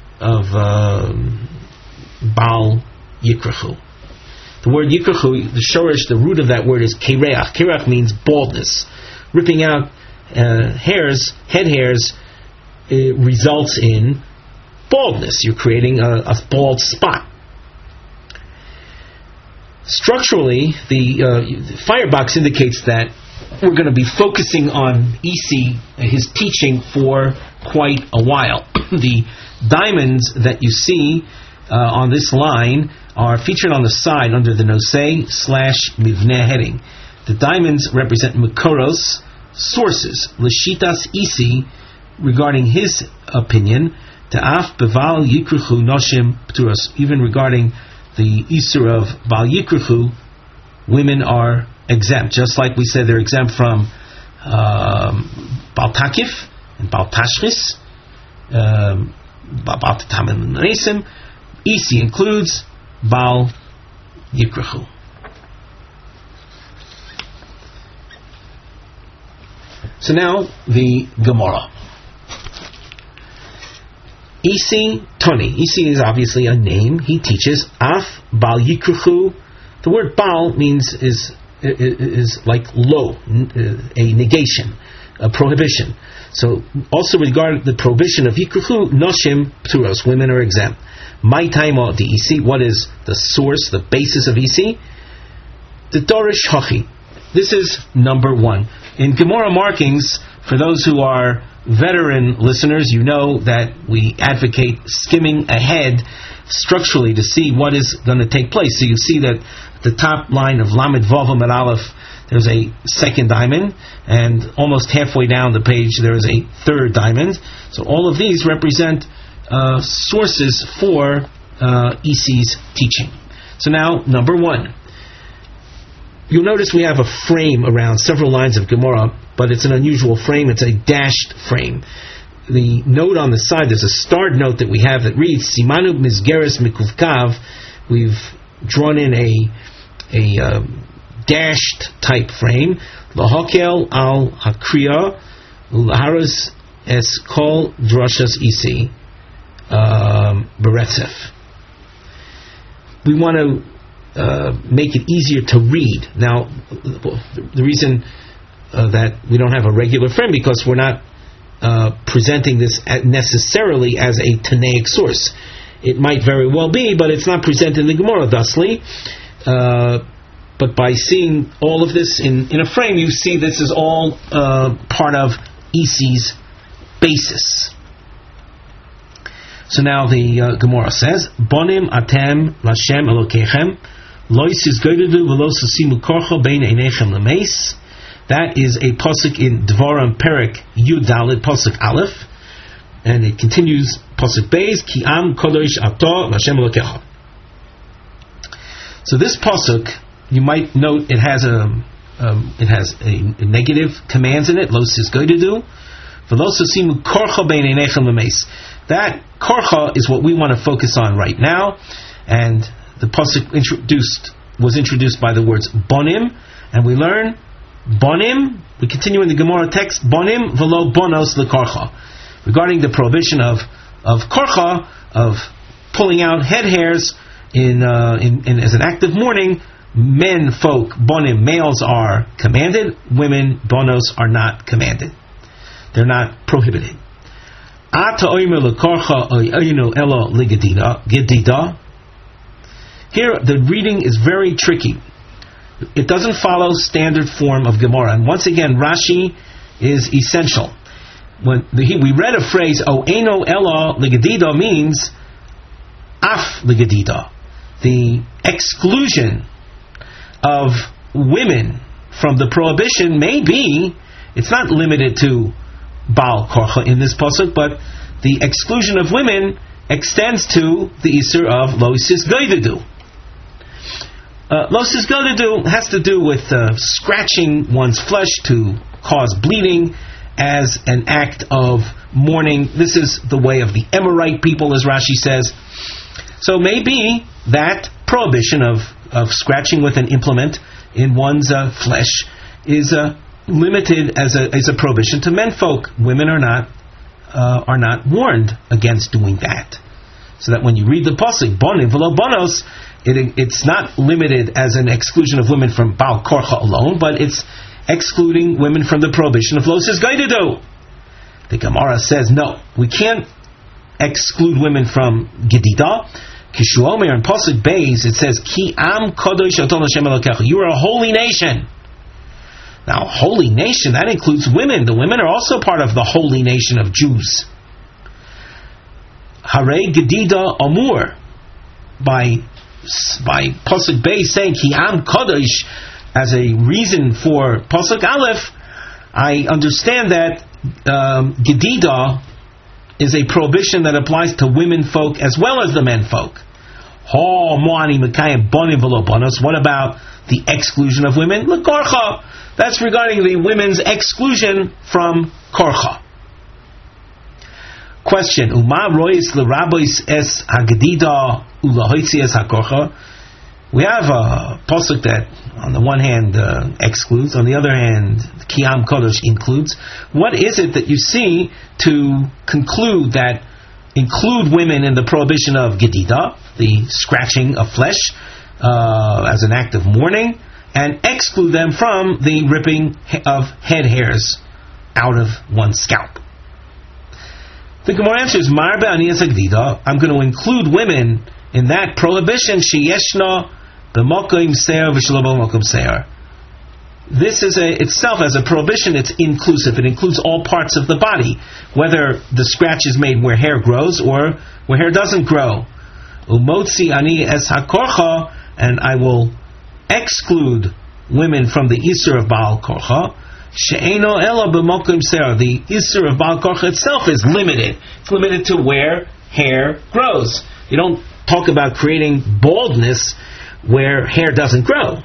Baal Yikruchu. The word Yikruchu, the shorish, the root of that word is kereach. Kereach means baldness. Ripping out hairs, head hairs, results in baldness. You're creating a bald spot. Structurally, the firebox indicates that we're going to be focusing on Isi, his teaching, for quite a while. The diamonds that you see on this line are featured on the side under the Nosei/Mivneh heading. The diamonds represent Makoros, sources. L'shitas Isi, regarding his opinion, Ta'af Beval Yikruchu Noshim Pturos, even regarding the Isur of Bal Yikruchu, women are exempt. Just like we said they're exempt from Bal Takif and Bal Tashchis, Bal Tatamim Nesim. Isi includes Bal Yikruchu. So now the Gemara. Isi Toni. Isi is obviously a name. He teaches Af Bal Yikruchu. The word Bal means is like lo, a negation, a prohibition. So also regarding the prohibition of Yikruchu, Noshim Pturos, women are exempt. My time of the Isi. What is the source, the basis of Isi? The Dorish Hachi. This is number one. In Gemara markings, for those who are veteran listeners, you know that we advocate skimming ahead structurally to see what is going to take place. So you see that the top line of Lamed Vav Amud Aleph, there's a second diamond, and almost halfway down the page there is a third diamond. So all of these represent sources for Isi's teaching. So now, number one. You'll notice we have a frame around several lines of Gemara, but it's an unusual frame. It's a dashed frame. The note on the side, there's a starred note that we have that reads, Simanu Mizgeres Mikuvkav. We've drawn in a dashed type frame. Lahakel al Hakriya Laharas es kol drashas isi beretzef. We want to make it easier to read. Now, the reason that we don't have a regular frame, because we're not presenting this necessarily as a Tanaic source. It might very well be, but it's not presented in the Gemara thusly. But by seeing all of this in a frame, you see this is all part of Isi's basis. So now the Gemara says, Bonim atem Lashem Elokechem. That is a pasuk in Dvarim Perek Yud Daled pasuk Aleph, and it continues pasuk Beis Ki Am Kodesh Ato L'Hashem Elokecha. So this pasuk, you might note, it has a negative commands in it. Lo sisgodedu v'lo sasimu korcha bein einechem l'meis. That korcha is what we want to focus on right now, and the pasuk was introduced by the words bonim, and we learn bonim. We continue in the Gemara text, bonim v'lo bonos lekorcha, regarding the prohibition of korcha, of pulling out head hairs in as an act of mourning. Men folk bonim, males, are commanded. Women bonos are not commanded. They're not prohibited. Ata oimer lekorcha oyinu elo ligedida. Here, the reading is very tricky. It doesn't follow standard form of Gemara. And once again, Rashi is essential. When we read a phrase, O eno ela ligedida, means af ligedida. The exclusion of women from the prohibition may be, it's not limited to Baal Korcha in this pasuk, but the exclusion of women extends to the Isur of Lo Sisgodedu. Lo Sisgodedu has to do with scratching one's flesh to cause bleeding as an act of mourning. This is the way of the Emorite people, as Rashi says. So maybe that prohibition of scratching with an implement in one's flesh is limited as a prohibition to menfolk. Women are not warned against doing that. So that when you read the pasuk bonim v'lo bonos, it's not limited as an exclusion of women from Baal Korcha alone, but it's excluding women from the prohibition of Lo Sisgodedu. The Gemara says no, we can't exclude women from Gedida. Kishu Omer in pasuk Beis, it says Ki Am Kodesh Ato L'Hashem Elokecha. You are a holy nation. Now, holy nation, that includes women. The women are also part of the holy nation of Jews. Hare Gedida Amur, by pasuk Beis saying Ki Am Kodesh as a reason for pasuk Aleph, I understand that Gedida is a prohibition that applies to women folk as well as the men folk. What about the exclusion of women? L'korcha. That's regarding the women's exclusion from korcha. Question: Uma rois l'rabois es hagdida ulahoitzi es hakorcha. We have a pasuk that, on the one hand, excludes, on the other hand, Kiyam Kodesh includes. What is it that you see to conclude that include women in the prohibition of gedida, the scratching of flesh, as an act of mourning, and exclude them from the ripping of head hairs out of one's scalp? The Gemara answers, Marbe aniyas hagdida, I'm going to include women in that prohibition, sheyeshna b'mokim seir v'shelo b'mokim seir. This is itself as a prohibition. It's inclusive. It includes all parts of the body, whether the scratch is made where hair grows or where hair doesn't grow. Umotzi ani es hakorcha, and I will exclude women from the isur of Baal Korcha. She'eno ela b'mokim seir. The isur of Baal Korcha itself is limited. It's limited to where hair grows. You don't talk about creating baldness where hair doesn't grow.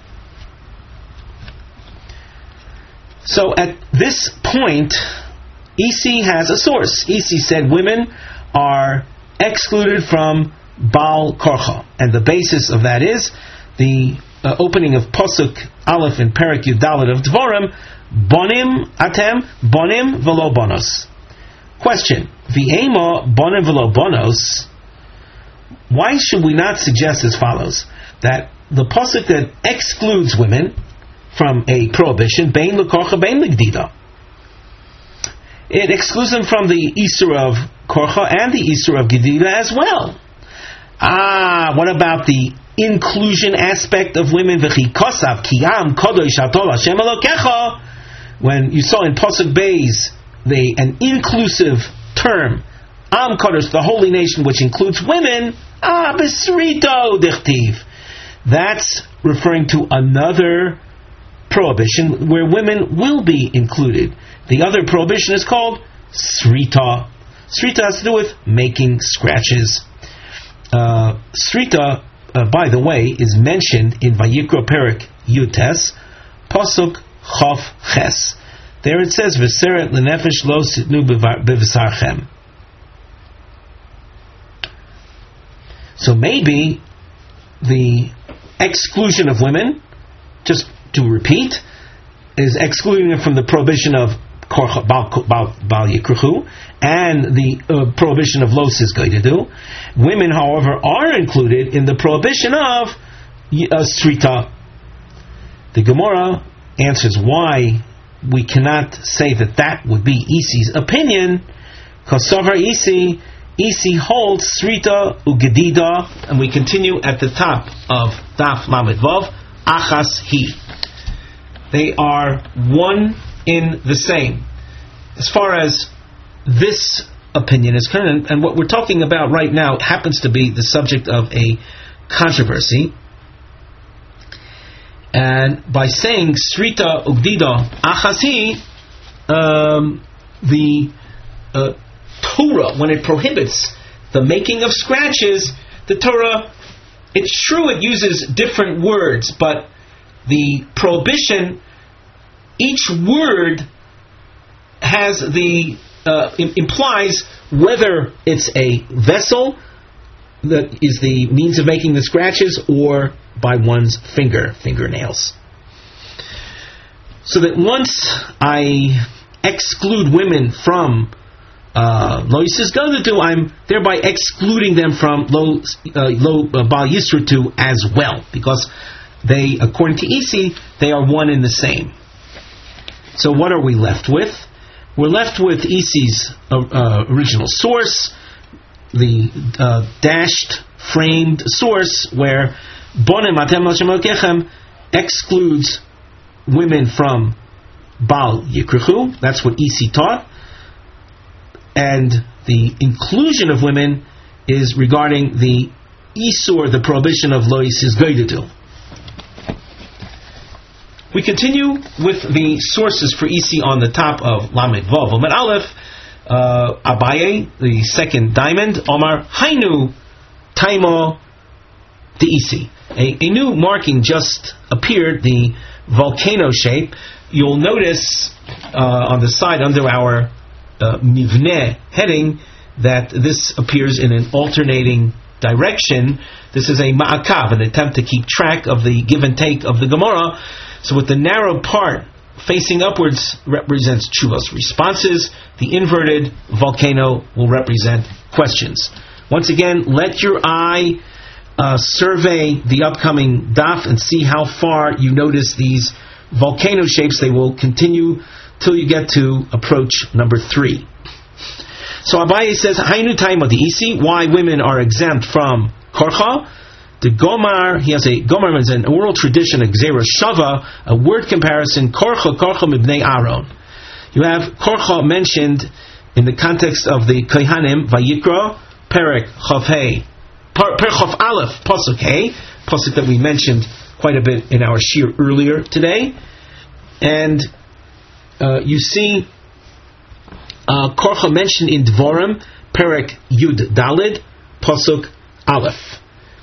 So at this point, EC has a source. EC said women are excluded from Baal Korcha, and the basis of that is the opening of Pasuk Aleph in Perek Yud Dalet of Dvorim, Bonim atem, bonim velo bonos. Question: V'ema bonim velo bonos. Why should we not suggest as follows, that the pasuk that excludes women from a prohibition, bein l'korcha, bein l'gdida, it excludes them from the isur of korcha and the isur of gedida as well. What about the inclusion aspect of women? V'chi kosav kiyam kodosh atol Hashem Elokecha. When you saw in pasuk Beis an inclusive term, Am Kodesh, the holy nation, which includes women. Besrito dichtiv. That's referring to another prohibition where women will be included. The other prohibition is called srita. Srita has to do with making scratches. Srita, by the way, is mentioned in Vayikra Perek Yutes, Pasuk Chof Ches. There it says, V'seret l'nefesh lo sitnu b'v'sarchem. So maybe the exclusion of women, just to repeat, is excluding them from the prohibition of Bal Yikruchu and the prohibition of Lo Sizgaidu. Women, however, are included in the prohibition of Srita. The Gemara answers why we cannot say that would be Isi's opinion, because Sovar Isi holds Srita Ugedida, and we continue at the top of Daf Lamed Vav, Achas Hi. They are one in the same. As far as this opinion is concerned, and what we're talking about right now happens to be the subject of a controversy, and by saying Srita Ugedida Achas Hi, the Torah, when it prohibits the making of scratches, the Torah, it's true it uses different words, but the prohibition, each word has the implies whether it's a vessel that is the means of making the scratches or by one's fingernails. So that once I exclude women from Lo Yisizgadu, I'm thereby excluding them from Lo Bal Yisrutu as well, because they, according to Isi, they are one in the same. So what are we left with? We're left with Isi's original source, the dashed, framed source, where Bonim Atem Hashem Elokechem excludes women from Bal Yikruchu. That's what Isi taught. And the inclusion of women is regarding the Isur, the prohibition of Lo Yisizgaidu. We continue with the sources for Isi on the top of Lamed Vav. Lamed Aleph, Abaye, the second diamond, Omar Hainu Taimo De'isi. A new marking just appeared, the volcano shape. You'll notice on the side under our Mivneh heading that this appears in an alternating direction. This is a ma'akav, an attempt to keep track of the give and take of the Gemara. So with the narrow part facing upwards represents Tshuva's responses. The inverted volcano will represent questions. Once again, let your eye survey the upcoming daf and see how far you notice these volcano shapes. They will continue till you get to approach number 3. So Abaye says, Hainu Taima De'isi, why women are exempt from Korcha. The Gomar, he has a Gomar is an oral tradition, a Gzeira Shava, a word comparison, Korcha Mibnei Aaron. You have Korcha mentioned in the context of the Kohanim, Vayikra, Perek Chav Hey, Perek Chav Aleph, Pasuk Hey, Pasuk that we mentioned quite a bit in our shir earlier today. And you see Korcha mentioned in Dvorim, Perek Yud Dalid, Pasuk Aleph.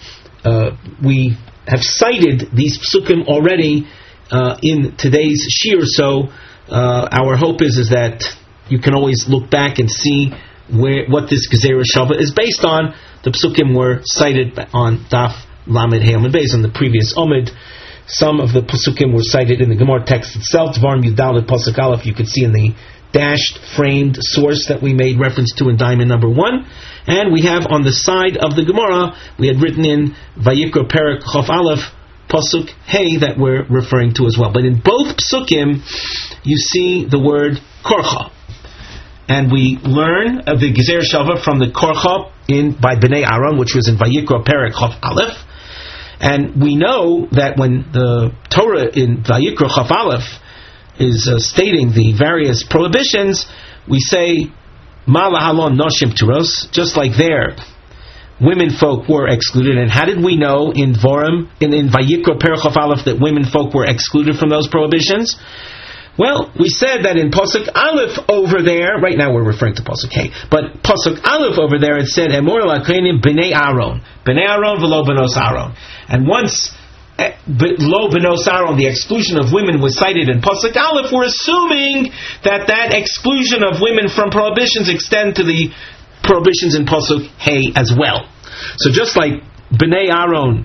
We have cited these psukim already in today's shir, so our hope is that you can always look back and see what this Gezerah Shava is based on. The psukim were cited on Daf Lamed Hey Amud Beis on the previous Omid. Some of the psukim were cited in the Gemara text itself. Dvarim Yudalid Pasuk Aleph, you could see in the dashed framed source that we made reference to in diamond number 1. And we have on the side of the Gemara, we had written in Vayikra Perek Chav Aleph Pasuk Hey that we're referring to as well. But in both psukim, you see the word Korcha. And we learn of the Gezer Shava from the Korcha by Bnei Aaron, which was in Vayikra Perek Chav Aleph. And we know that when the Torah in Vayikra Chav Aleph is stating the various prohibitions, we say Ma lahalon noshim turos, just like there, women folk were excluded. And how did we know in Dvorim, in Vayikra Perek Chav Aleph, that women folk were excluded from those prohibitions? Well, we said that in Pasuk Aleph over there, right now we're referring to Pasuk Hey, but Pasuk Aleph over there, it said, Emor l'akreinim b'nei Aaron v'lo benos Aaron. And once lo benos Aaron, the exclusion of women was cited in Pasuk Aleph, we're assuming that exclusion of women from prohibitions extend to the prohibitions in Pasuk Hey as well. So just like b'nei Aaron,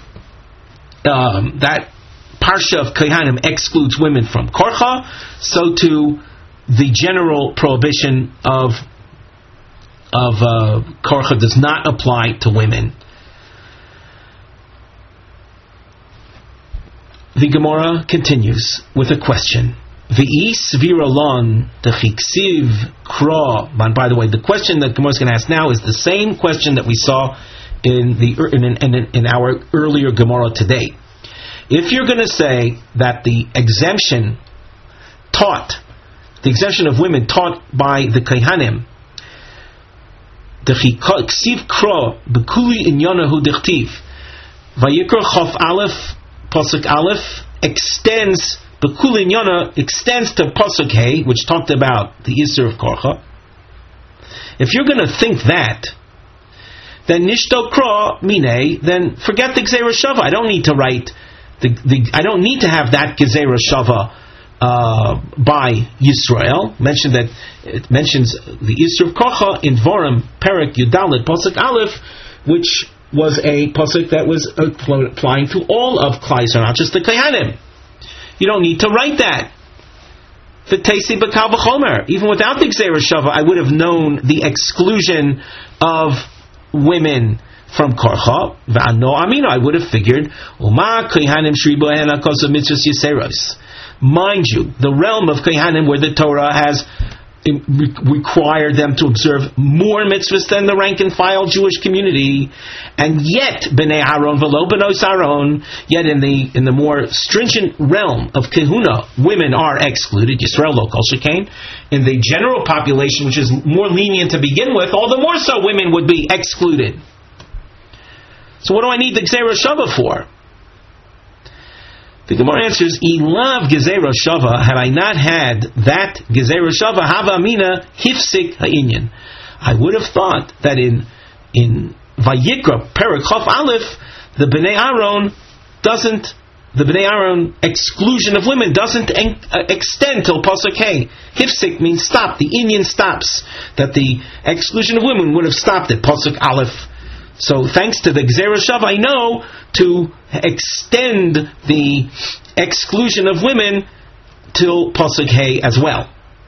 that Parsha of Kohanim excludes women from Korcha, so too the general prohibition of Korcha does not apply to women. The Gemara continues with a question. V'i sviralon dechiksiv kra. And by the way, the question that Gemara is going to ask now is the same question that we saw in our earlier Gemara today. If you're going to say that the exemption of women taught by the Kohanim, the Ksiv Kro Bekuli Inyanahu Dichtiv Vayikra Chav Aleph Pasuk Aleph extends Bekuli Inyana extends to Pasuk Hey, which talked about the Isser of Korcha. If you're going to think that, then Nishto Kro Mine, then forget the Gzeira Shava. I don't need to write. I don't need to have that Gezerah Shava by Yisrael. It mentions the Isser of Korcha in Dvorim Perek Yudalit Pasuk Aleph, which was a pasuk that was applying to all of Klal Yisrael, not just the Kohanim. You don't need to write that. The Teisi B'Kal V'Chomer, even without the Gezerah Shava, I would have known the exclusion of women from Korcha. V'ano Amino, I would have figured, Uma Kohanim Shribo Henakos of Mitzvos Yiseros. Mind you, the realm of Kohanim where the Torah has required them to observe more mitzvahs than the rank and file Jewish community, and yet Bnei Aaron v'lo benos Aaron, yet in the more stringent realm of Kehuna, women are excluded. Yisrael lo kol shekain. In the general population, which is more lenient to begin with, all the more so women would be excluded. So what do I need the Gezerah Shava for? The Gemara answers, Ilav Gezerah Shava, had I not had that Gezerah Shava, Hava Amina Hifsik Ha'inyan. I would have thought that in Vayikra Perek Chav Aleph, the Bnei Aaron exclusion of women doesn't extend till Pasuk Hey. Hifsik means stop. The inyan stops. That the exclusion of women would have stopped at Pasuk Aleph. So thanks to the Gzeira Shava, I know to extend the exclusion of women till Pasuk Hey as well.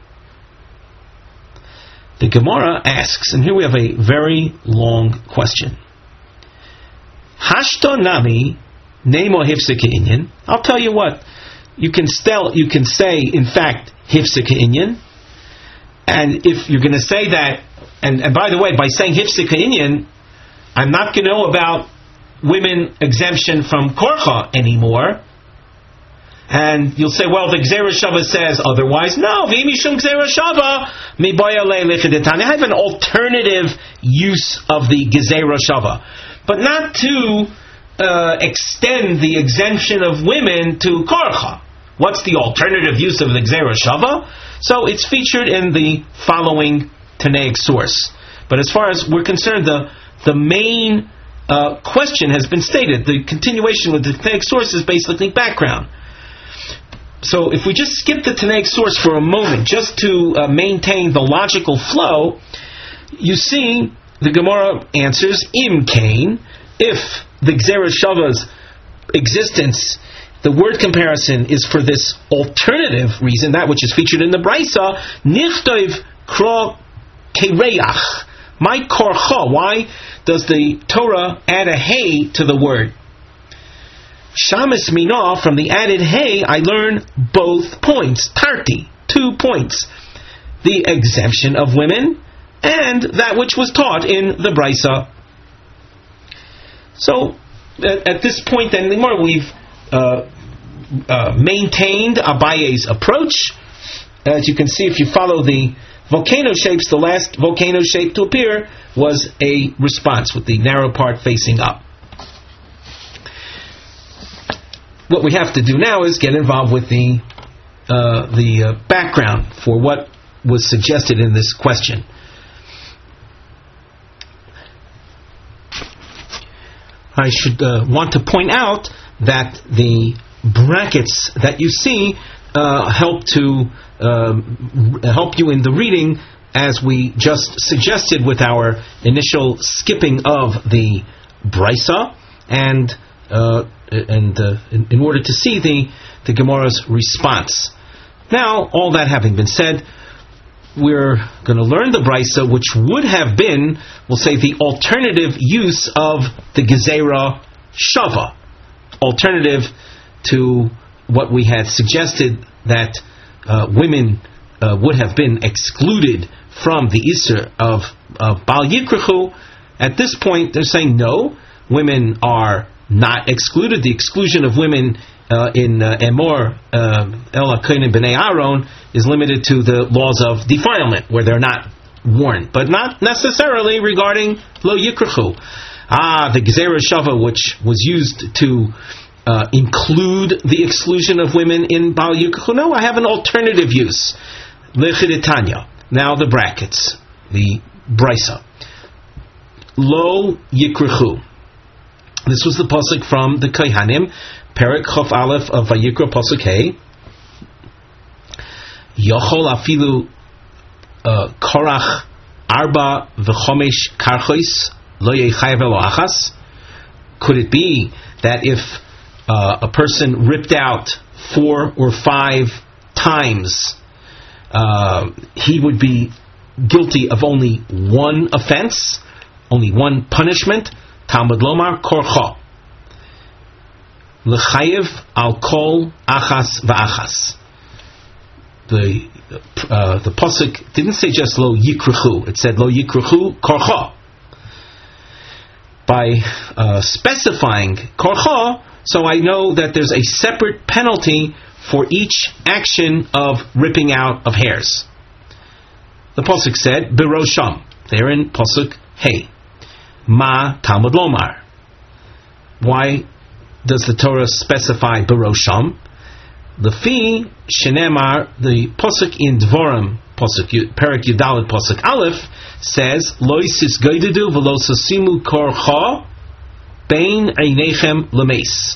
The Gemara asks, and here we have a very long question. Hashto nami nemo hifsika inyan. I'll tell you what. You can say, in fact, hifsika inyan. And if you're going to say that, and by the way, by saying hifsika inyan, I'm not going to know about women exemption from korcha anymore. And you'll say, well, the Gzeira Shava says otherwise. No, v'imishum Gzeira Shava miboya le'lechidetani. I have an alternative use of the Gzeira Shava, but not to extend the exemption of women to korcha. What's the alternative use of the Gzeira Shava? So it's featured in the following Tanaic source. But as far as we're concerned, the main question has been stated. The continuation with the Tanaic source is basically background. So if we just skip the Tanaic source for a moment, just to maintain the logical flow, you see the Gemara answers, Im Kain, if the Gzeira Shava's existence, the word comparison is for this alternative reason, that which is featured in the Braisa, Nichtoiv Kro Kereach. My korcha, why does the Torah add a hey to the word? Shamis Minah, from the added hey, I learn both points. Tarti, 2 points. The exemption of women and that which was taught in the Braisa. So, at this point then, we've maintained Abaye's approach. As you can see, if you follow the volcano shapes, the last volcano shape to appear was a response with the narrow part facing up. What we have to do now is get involved with the background for what was suggested in this question. I should want to point out that the brackets that you see help you in the reading, as we just suggested with our initial skipping of the Braisa, and in order to see the Gemara's response. Now, all that having been said, we're going to learn the Braisa, which would have been, we'll say, the alternative use of the Gzeira Shava, alternative to what we had suggested, that women would have been excluded from the Isser of Bal Yikrechu. At this point, they're saying no, women are not excluded. The exclusion of women in Emor Ela Koinen B'nei Aaron is limited to the laws of defilement, where they're not warned, but not necessarily regarding Lo Yikrechu. The Gzeira Shava, which was used to include the exclusion of women in Bal Yikrechu. No, I have an alternative use. Lechidetanya. Now the brackets, the Braisa. Lo Yikrechu. This was the pasuk from the Kohanim, Perek Chof Aleph of Vayikra pasuk Hey. Yochol afilu korach arba v'chomesh karchois lo yechayev elo achas. Could it be that if a person ripped out 4 or 5 times, he would be guilty of only one offense, only one punishment? Talmud Lomar korcha l'chayev al kol achas v'achas. The pasuk didn't say just lo yikrechu; it said lo yikrechu korcha. By specifying korcha, so I know that there's a separate penalty for each action of ripping out of hairs. The pasuk said birosham. There in pasuk Hey. Ma Talmud Lomar. Why does the Torah specify Berosham? The Fi Shenemar, the pasuk in Dvorim, pasuk Perek Yudalet pasuk Aleph, says Lo Yisis Geidedu v'Lo Sasimu Korcha bein einechem lemeis.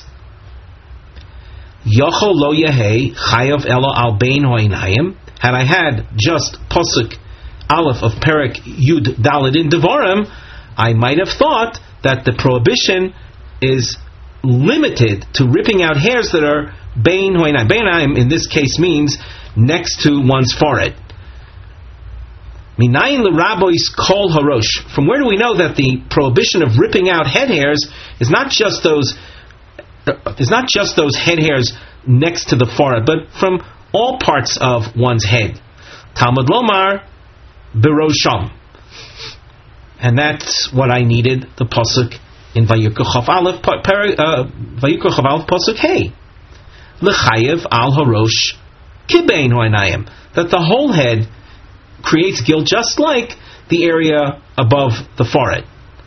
Yochol lo yehei chayav elo al bein hoinayim. Had I had just Pasuk Aleph of Perek Yud Daled in Devarim, I might have thought that the prohibition is limited to ripping out hairs that are bein hoinayim. Bein hoinayim in this case means next to one's forehead. Minayin l'rabois kol harosh. From where do we know that the prohibition of ripping out head hairs is not just those head hairs next to the forehead, but from all parts of one's head? Talmud lomar berosham, and that's what I needed. The pasuk in Vayikra Chav Aleph pasuk Hey, l'chayev al harosh kibein hoinayim, that the whole head creates guilt just like the area above the forehead.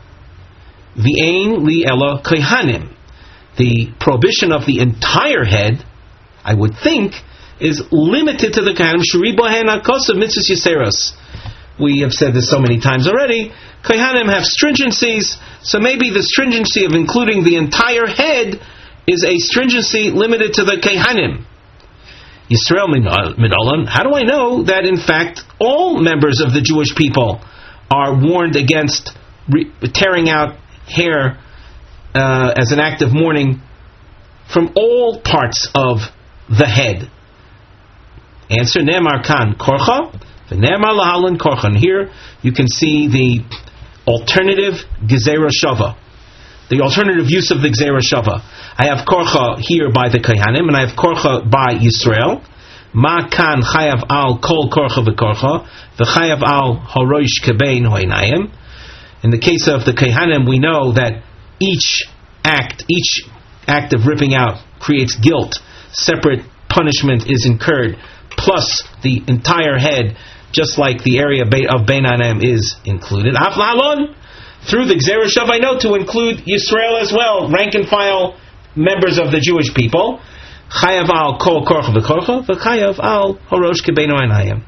V'ein li ela kohanim, the prohibition of the entire head, I would think, is limited to the kohanim. Shuri bohen hakos of mitzvos yiseros. We have said this so many times already. Kohanim have stringencies, so maybe the stringency of including the entire head is a stringency limited to the kohanim. Yisrael Midolan, how do I know that in fact all members of the Jewish people are warned against tearing out hair as an act of mourning from all parts of the head? Answer, Ne'emar kan korcha, v'ne'emar lahalan korcha. And here you can see the alternative gezerah shava, the alternative use of the gezerah shava. I have korcha here by the kohanim, and I have korcha by Yisrael. Ma kan chayav al kol korcha v'korcha, v'chayav al harosh kebein hoinayim. In the case of the kohanim, we know that each act of ripping out creates guilt. Separate punishment is incurred, plus the entire head, just like the area of bein hoinayim is included. Af lahalon, through the gezerah shav, I know to include Yisrael as well, rank and file members of the Jewish people. Chayav al kol korcha v'korcha, v'chayav al harosh kebein hoinayim.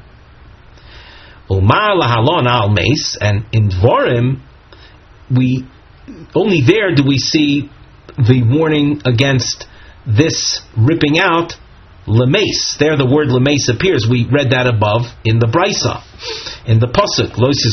Umar lahalon al meis, and in Dvorim, we only there do we see the warning against this ripping out lemeis. There the word lemeis appears. We read that above in the Brisa, in the pasuk.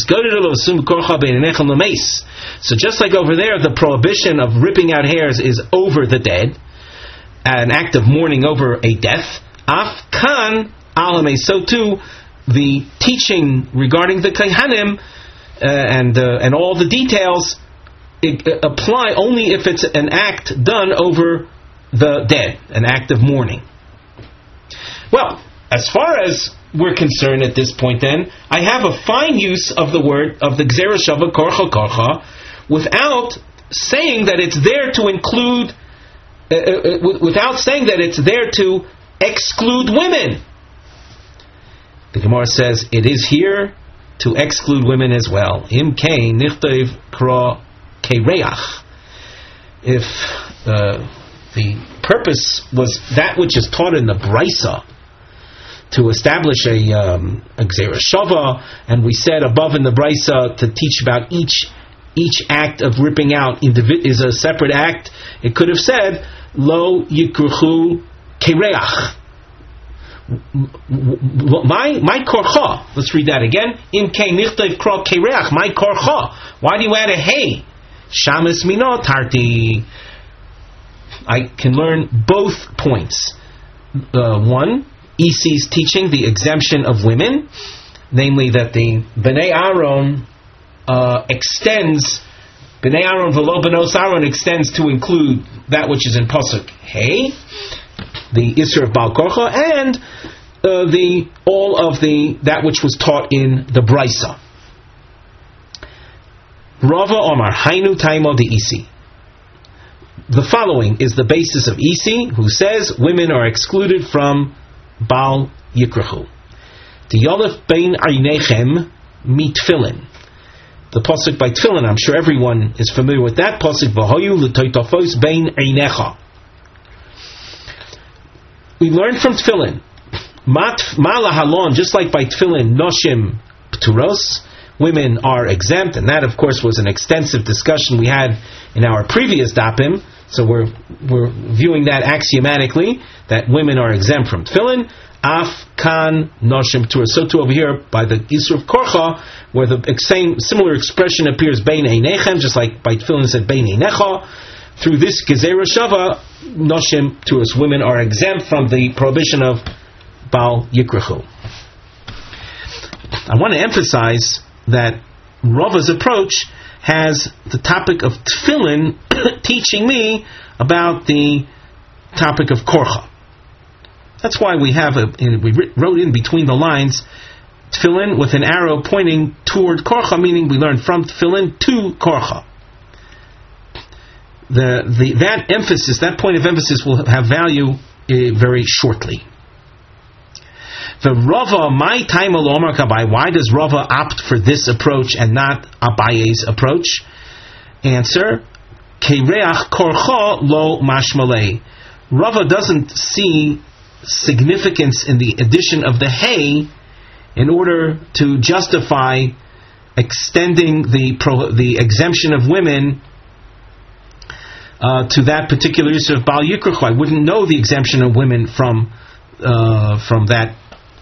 So just like over there, the prohibition of ripping out hairs is over the dead, an act of mourning over a death. Af kan al lemeis. So too, the teaching regarding the kohanim and all the details apply only if it's an act done over the dead, an act of mourning. Well, as far as we're concerned at this point, then I have a fine use of the word of the gezerah shava korcha korcha, without saying that it's there to include, without saying that it's there to exclude women. The Gemara says it is here to exclude women as well. Im kain nichtav kra kereach. If the purpose was that which is taught in the Brisa, to establish a gezerah shava, and we said above in the Brisa to teach about each act of ripping out is a separate act, it could have said lo yikruchu kereach. My korcha. Let's read that again. Im kein nichtav kra kereach. My korcha. Why do you add a hey? Shamas mino tarti. I can learn both points. One, EC's teaching the exemption of women, namely that the Bnei Aaron extends, Bnei Aaron v'lo benos Aaron extends to include that which is in pasuk Hey, the Isser of Baal Korcha, and that which was taught in the Brisa. Rava Omar Hainu Taimo de Isi. The following is the basis of Isi, who says women are excluded from Baal Yikrachu. The Yolef Bein Einechem Mitfilin. The pasuk by Tfilin, I'm sure everyone is familiar with that pasuk. V'hoyu l'toitofos bein einecha. We learned from Tfilin, Ma lahalon, just like by Tfilin, Noshim Pturos, women are exempt, and that, of course, was an extensive discussion we had in our previous dapim. So we're viewing that axiomatically, that women are exempt from tefillin. Af kan noshim tur. So too over here by the Isur of Korcha, where the same similar expression appears bein einechem, just like by tefillin said bein einecha. Through this gezerah shava, noshim turas, women are exempt from the prohibition of bal yikrachu. I want to emphasize that Rava's approach has the topic of tefillin teaching me about the topic of korcha. That's why we have we wrote in between the lines tefillin with an arrow pointing toward korcha, meaning we learn from tefillin to korcha. That emphasis, that point of emphasis, will have value very shortly. The Rava, my time alomar kabai. Why does Rava opt for this approach and not Abaye's approach? Answer: Kereach korcha lo mashmalei. Rava doesn't see significance in the addition of the hay in order to justify extending the exemption of women to that particular use of Bal Yikrachu. I wouldn't know the exemption of women from that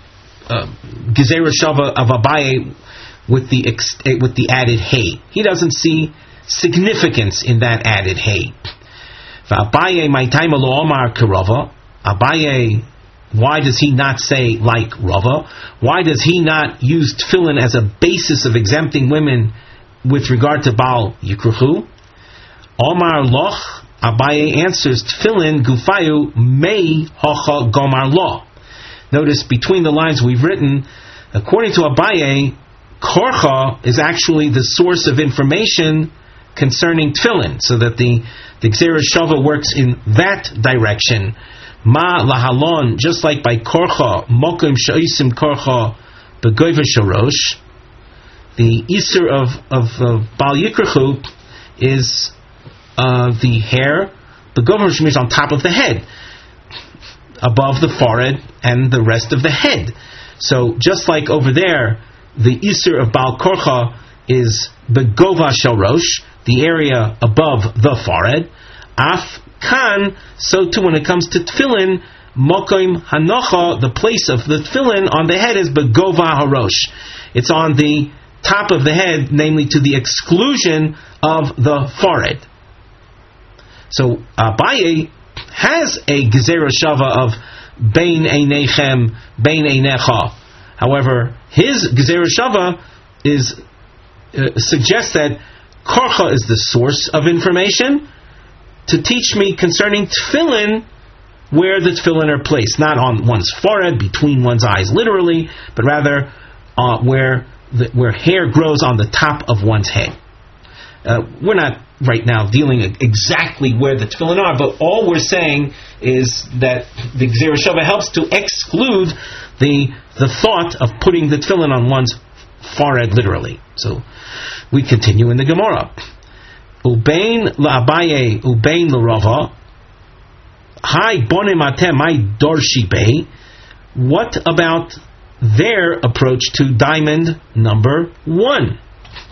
Gezerah Shava of Abaye with the added hay. He doesn't see significance in that added hay. Abaye my time alo omar kerava. Abaye, why does he not say like Rava? Why does he not use tefillin as a basis of exempting women with regard to Bal Yikrachu? Omar loch, Abaye answers tefillin gufayu mei hocha gomar lo. Notice between the lines we've written, according to Abaye, korcha is actually the source of information concerning tefillin, so that the Gezerah Shava works in that direction. Ma lahalon, just like by korcha, mokim sha'isim korcha begoyva sharosh, the Isur of Bal Yikrachu is the hair, begoyva sharosh, on top of the head, above the forehead and the rest of the head. So just like over there, the Isur of Bal Korcha is begova sharosh, the area above the forehead. Af kan, so too when it comes to tefillin, mokim hanocha, the place of the tefillin on the head is begova harosh. It's on the top of the head, namely to the exclusion of the forehead. So Abaye has a gezerah shava of bein einechem, bein einecha. However, his gezerah shava suggests that korcha is the source of information to teach me concerning tefillin, where the tefillin are placed, not on one's forehead, between one's eyes, literally, but rather where hair grows on the top of one's head. We're not right now dealing exactly where the tefillin are, but all we're saying is that the Gezerah Shava helps to exclude the thought of putting the tefillin on one's forehead literally. So we continue in the Gemara. Ubein la'abaye, ubein l'rava. Hi bonim atem, my dorshi bei. What about their approach to diamond number 1?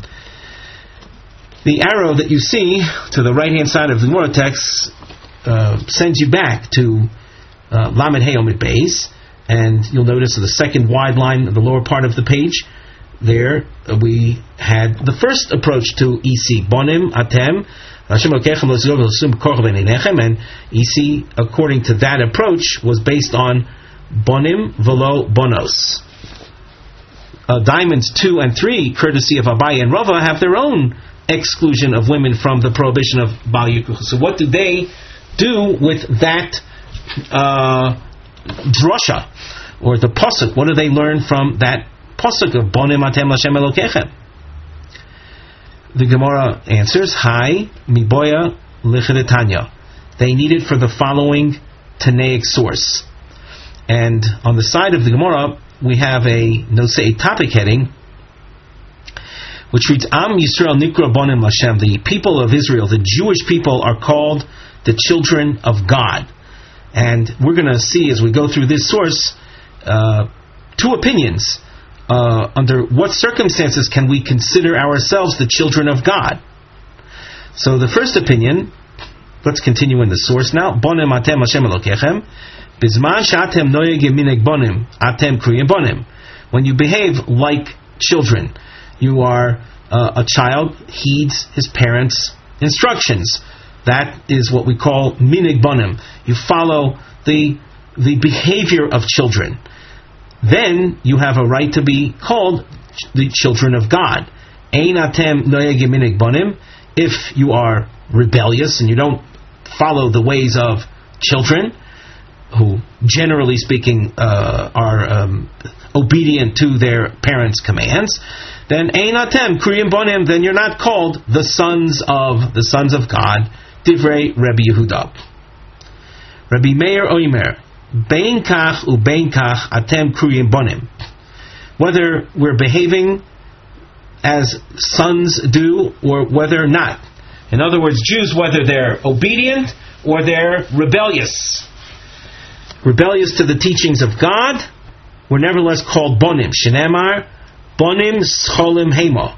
The arrow that you see to the right-hand side of the Gemara text sends you back to Lamed Hey Omid Beis, and you'll notice in the second wide line of the lower part of the page, there we had the first approach to Isi, Bonim Atem, and Isi, according to that approach, was based on Bonim Velo Bonos. Diamonds 2 and 3, courtesy of Abaye and Rava, have their own exclusion of women from the prohibition of Bal Yikrachu. So what do they do with that drasha, or the pasuk? What do they learn from that pasuk of Bonim Atem Lashem Elokechem? The Gemara answers, Hi miboya lichidetanya. They need it for the following Tanaic source. And on the side of the Gemara, we have a topic heading, which reads, Am Yisrael Nikra Bonim Lashem. The people of Israel, the Jewish people, are called the children of God. And we're going to see, as we go through this source, two opinions under what circumstances can we consider ourselves the children of God? So the first opinion, let's continue in the source now. Bonim atem Hashem Elokechem, bizman she'atem noyegim minek bonim, atem kriyim bonim. When you behave like children, you are a child heeds his parents' instructions. That is what we call minek bonim. You follow the behavior of children. Then you have a right to be called the children of God. Ein atem noyegim minek bonim. If you are rebellious and you don't follow the ways of children, who generally speaking are obedient to their parents' commands, then ein atem kriyim bonim. Then you're not called the sons of God. Divrei Rabbi Yehuda. Rabbi Meir Oimer, bein kach ubein kach atem kriyim bonim. Whether we're behaving as sons do or whether not. In other words, Jews, whether they're obedient or they're rebellious. Rebellious to the teachings of God, we're nevertheless called bonim. Shenemar, bonim scholim hema.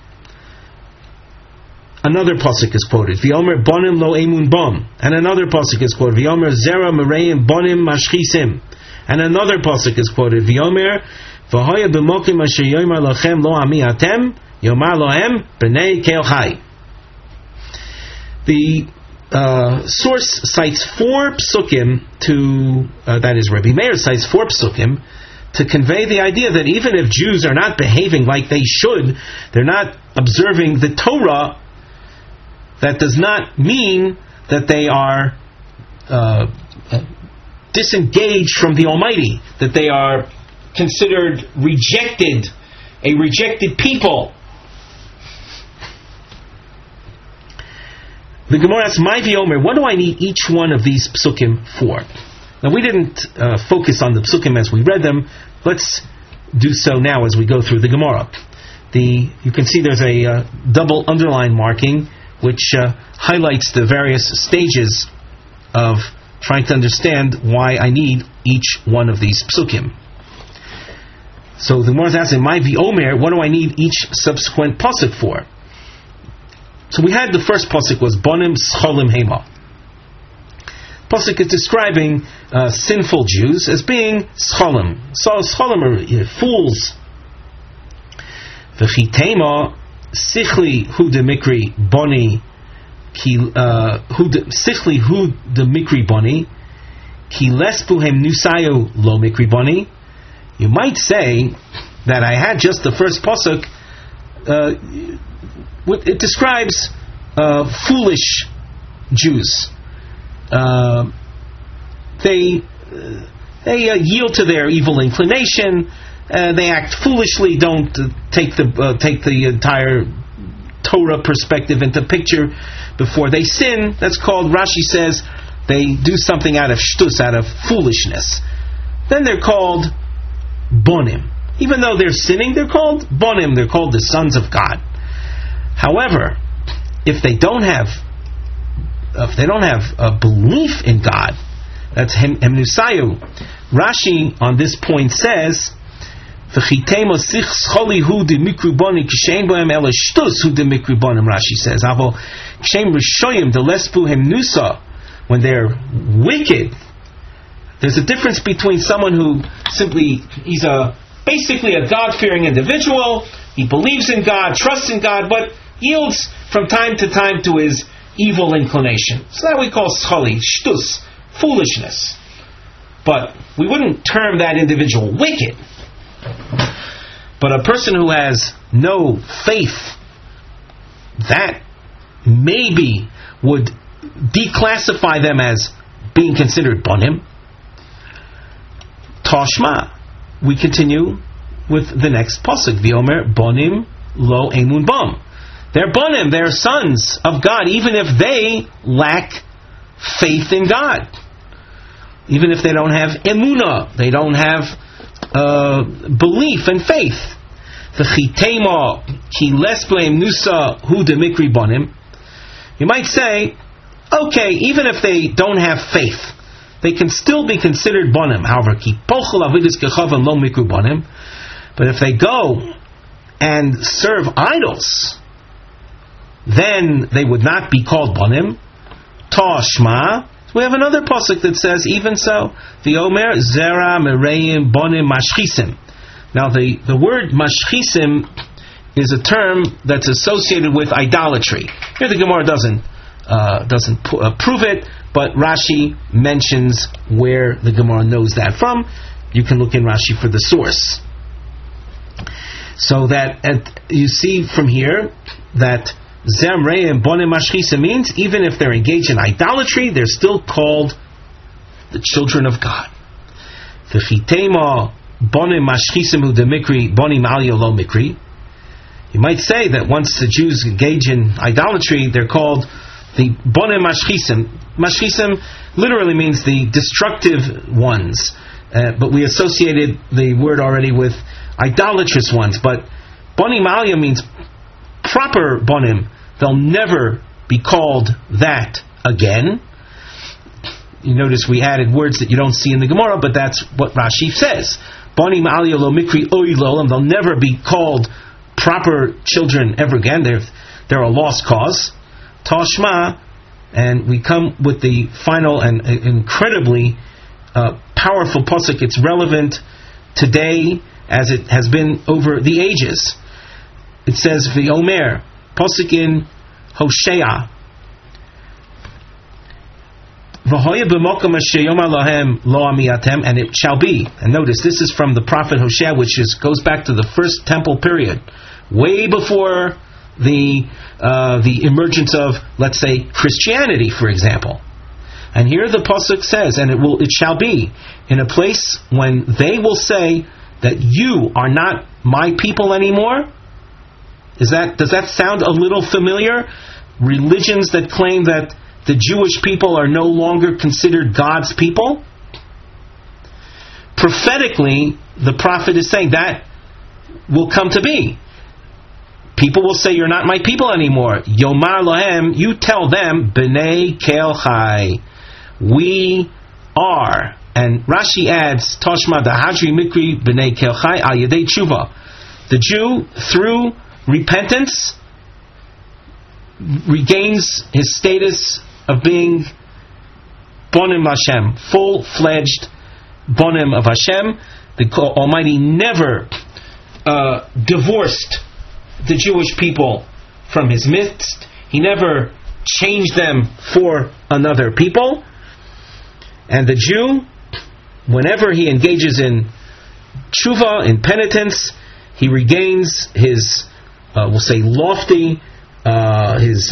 Another pasuk is quoted, V'yomer bonim lo emun bom. And another pasuk is quoted, V'yomer zera mereim bonim mashchisim. And another pasuk is quoted, V'yomer v'hoya b'mokim asher yomer lochem lo ami atem, yomar lohem b'nei kel chai. The source cites 4 psukim that is, Rabbi Meir cites 4 psukim to convey the idea that even if Jews are not behaving like they should, they're not observing the Torah, that does not mean that they are disengaged from the Almighty, that they are considered rejected, a rejected people. The Gemara asks, "My v'yomer, what do I need each one of these psukim for?" Now we didn't focus on the psukim as we read them. Let's do so now as we go through the Gemara. You can see there's a double underline marking which highlights the various stages of trying to understand why I need each one of these psukim. So the Gemara is asking, "My v'yomer, what do I need each subsequent pasuk for?" So we had the first pasuk was bonim scholim hema. Pasuk is describing sinful Jews as being scholim. So scholim are fools. V'chitema sichli hu de mikri boni sichli hu de mikri boni ki lespuhem nusayu lo mikri boni. You might say that I had just the first pasuk. It describes foolish Jews. They yield to their evil inclination. They act foolishly. Don't take the entire Torah perspective into picture before they sin. That's called, Rashi says, they do something out of shtus, out of foolishness. Then they're called bonim. Even though they're sinning, they're called bonim. They're called the sons of God. However, if they don't have a belief in God, that's hemnusayu. Rashi on this point says, Rashi says, when they're wicked, there's a difference between someone who he's basically a God-fearing individual, he believes in God, trusts in God, but yields from time to time to his evil inclination. So that we call schali, shtus, foolishness. But we wouldn't term that individual wicked. But a person who has no faith, that maybe would declassify them as being considered bonim. Tashma. We continue with the next pasuk. V'yomer bonim lo emun bom. They're bonim, they're sons of God, even if they lack faith in God. Even if they don't have emunah, they don't have belief and faith. V'chitema ki lesbleim nusa hu de mikri bonim. You might say, okay, even if they don't have faith, they can still be considered bonim. However, ki pochel avidus kechavan lo mikru bonim. But if they go and serve idols, then they would not be called Bonim. Toshma. We have another pasuk that says, even so, the Omer Zera Mereim Bonim Mashchisim. Now the word Mashchisim is a term that's associated with idolatry. Here the Gemara doesn't prove it, but Rashi mentions where the Gemara knows that from. You can look in Rashi for the source. So that you see from here that Zemre and Bonim Mashchisa means even if they're engaged in idolatry, they're still called the children of God. V'chitema Bonim Mashchisim hu demikri Bonim aliyah lo mikri. You might say that once the Jews engage in idolatry, they're called the Bonim Mashchisim. Mashchisim literally means the destructive ones, but we associated the word already with idolatrous ones. But Bonim aliyah means proper Bonim. They'll never be called that again. You notice we added words that you don't see in the Gemara, but that's what Rashi says. Bonim aliyah lo mikri oy lolam. They'll never be called proper children ever again. They're a lost cause. Tashma, and we come with the final and incredibly powerful pasuk. It's relevant today as it has been over the ages. It says, V'omer, pasuk in Hosea, V'hoya b'mokom asher yomar lahem lo amiyatem, and it shall be. And notice, this is from the prophet Hosea, which goes back to the first temple period, way before the emergence of, let's say, Christianity, for example. And here the pasuk says, and it shall be in a place when they will say that you are not my people anymore. Does that sound a little familiar? Religions that claim that the Jewish people are no longer considered God's people. Prophetically, the prophet is saying that will come to be. People will say, you're not my people anymore. Yomar lahem, you tell them, B'nei Kel Chai, we are. And Rashi adds, Toshma dahadri mikri B'nei Kel Chai al yedei tshuva. The Jew, through repentance, regains his status of being Bonim Hashem, full-fledged Bonim of Hashem. The Almighty never divorced the Jewish people from His midst. He never changed them for another people. And the Jew, whenever he engages in tshuva, in penitence, he regains his, we'll say, lofty, his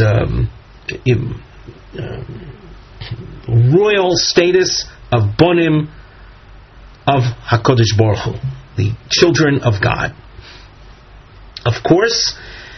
royal status of Bonim of HaKadosh Baruch Hu, the children of God. Of course,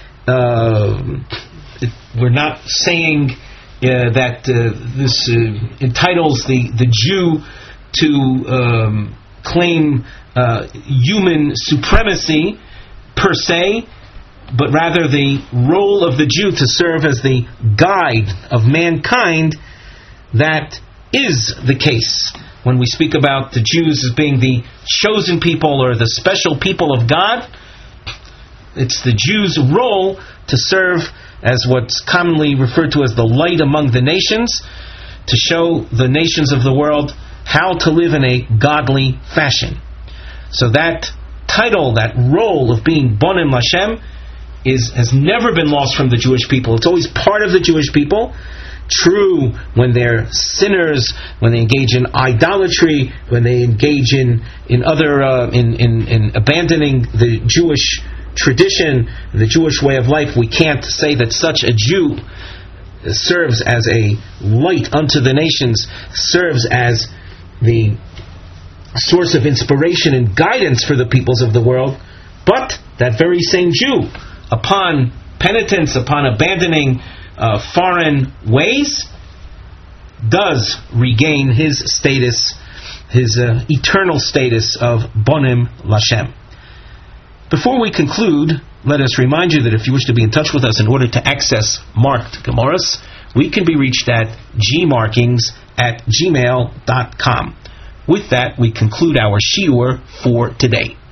we're not saying that this entitles the Jew to claim human supremacy per se, but rather the role of the Jew to serve as the guide of mankind. That is the case when we speak about the Jews as being the chosen people or the special people of God. It's the Jews' role to serve as what's commonly referred to as the light among the nations, to show the nations of the world how to live in a godly fashion. So that title, that role of being Bonim Lashem, has never been lost from the Jewish people. It's always part of the Jewish people. True, when they're sinners, when they engage in idolatry, when they engage in other in abandoning the Jewish tradition, the Jewish way of life, we can't say that such a Jew serves as a light unto the nations, serves as the source of inspiration and guidance for the peoples of the world. But that very same Jew, upon penitence, upon abandoning foreign ways, does regain his status, his eternal status of Bonim Lashem. Before we conclude, let us remind you that if you wish to be in touch with us in order to access marked Gemaras, we can be reached at gmarkings@gmail.com. With that, we conclude our shiur for today.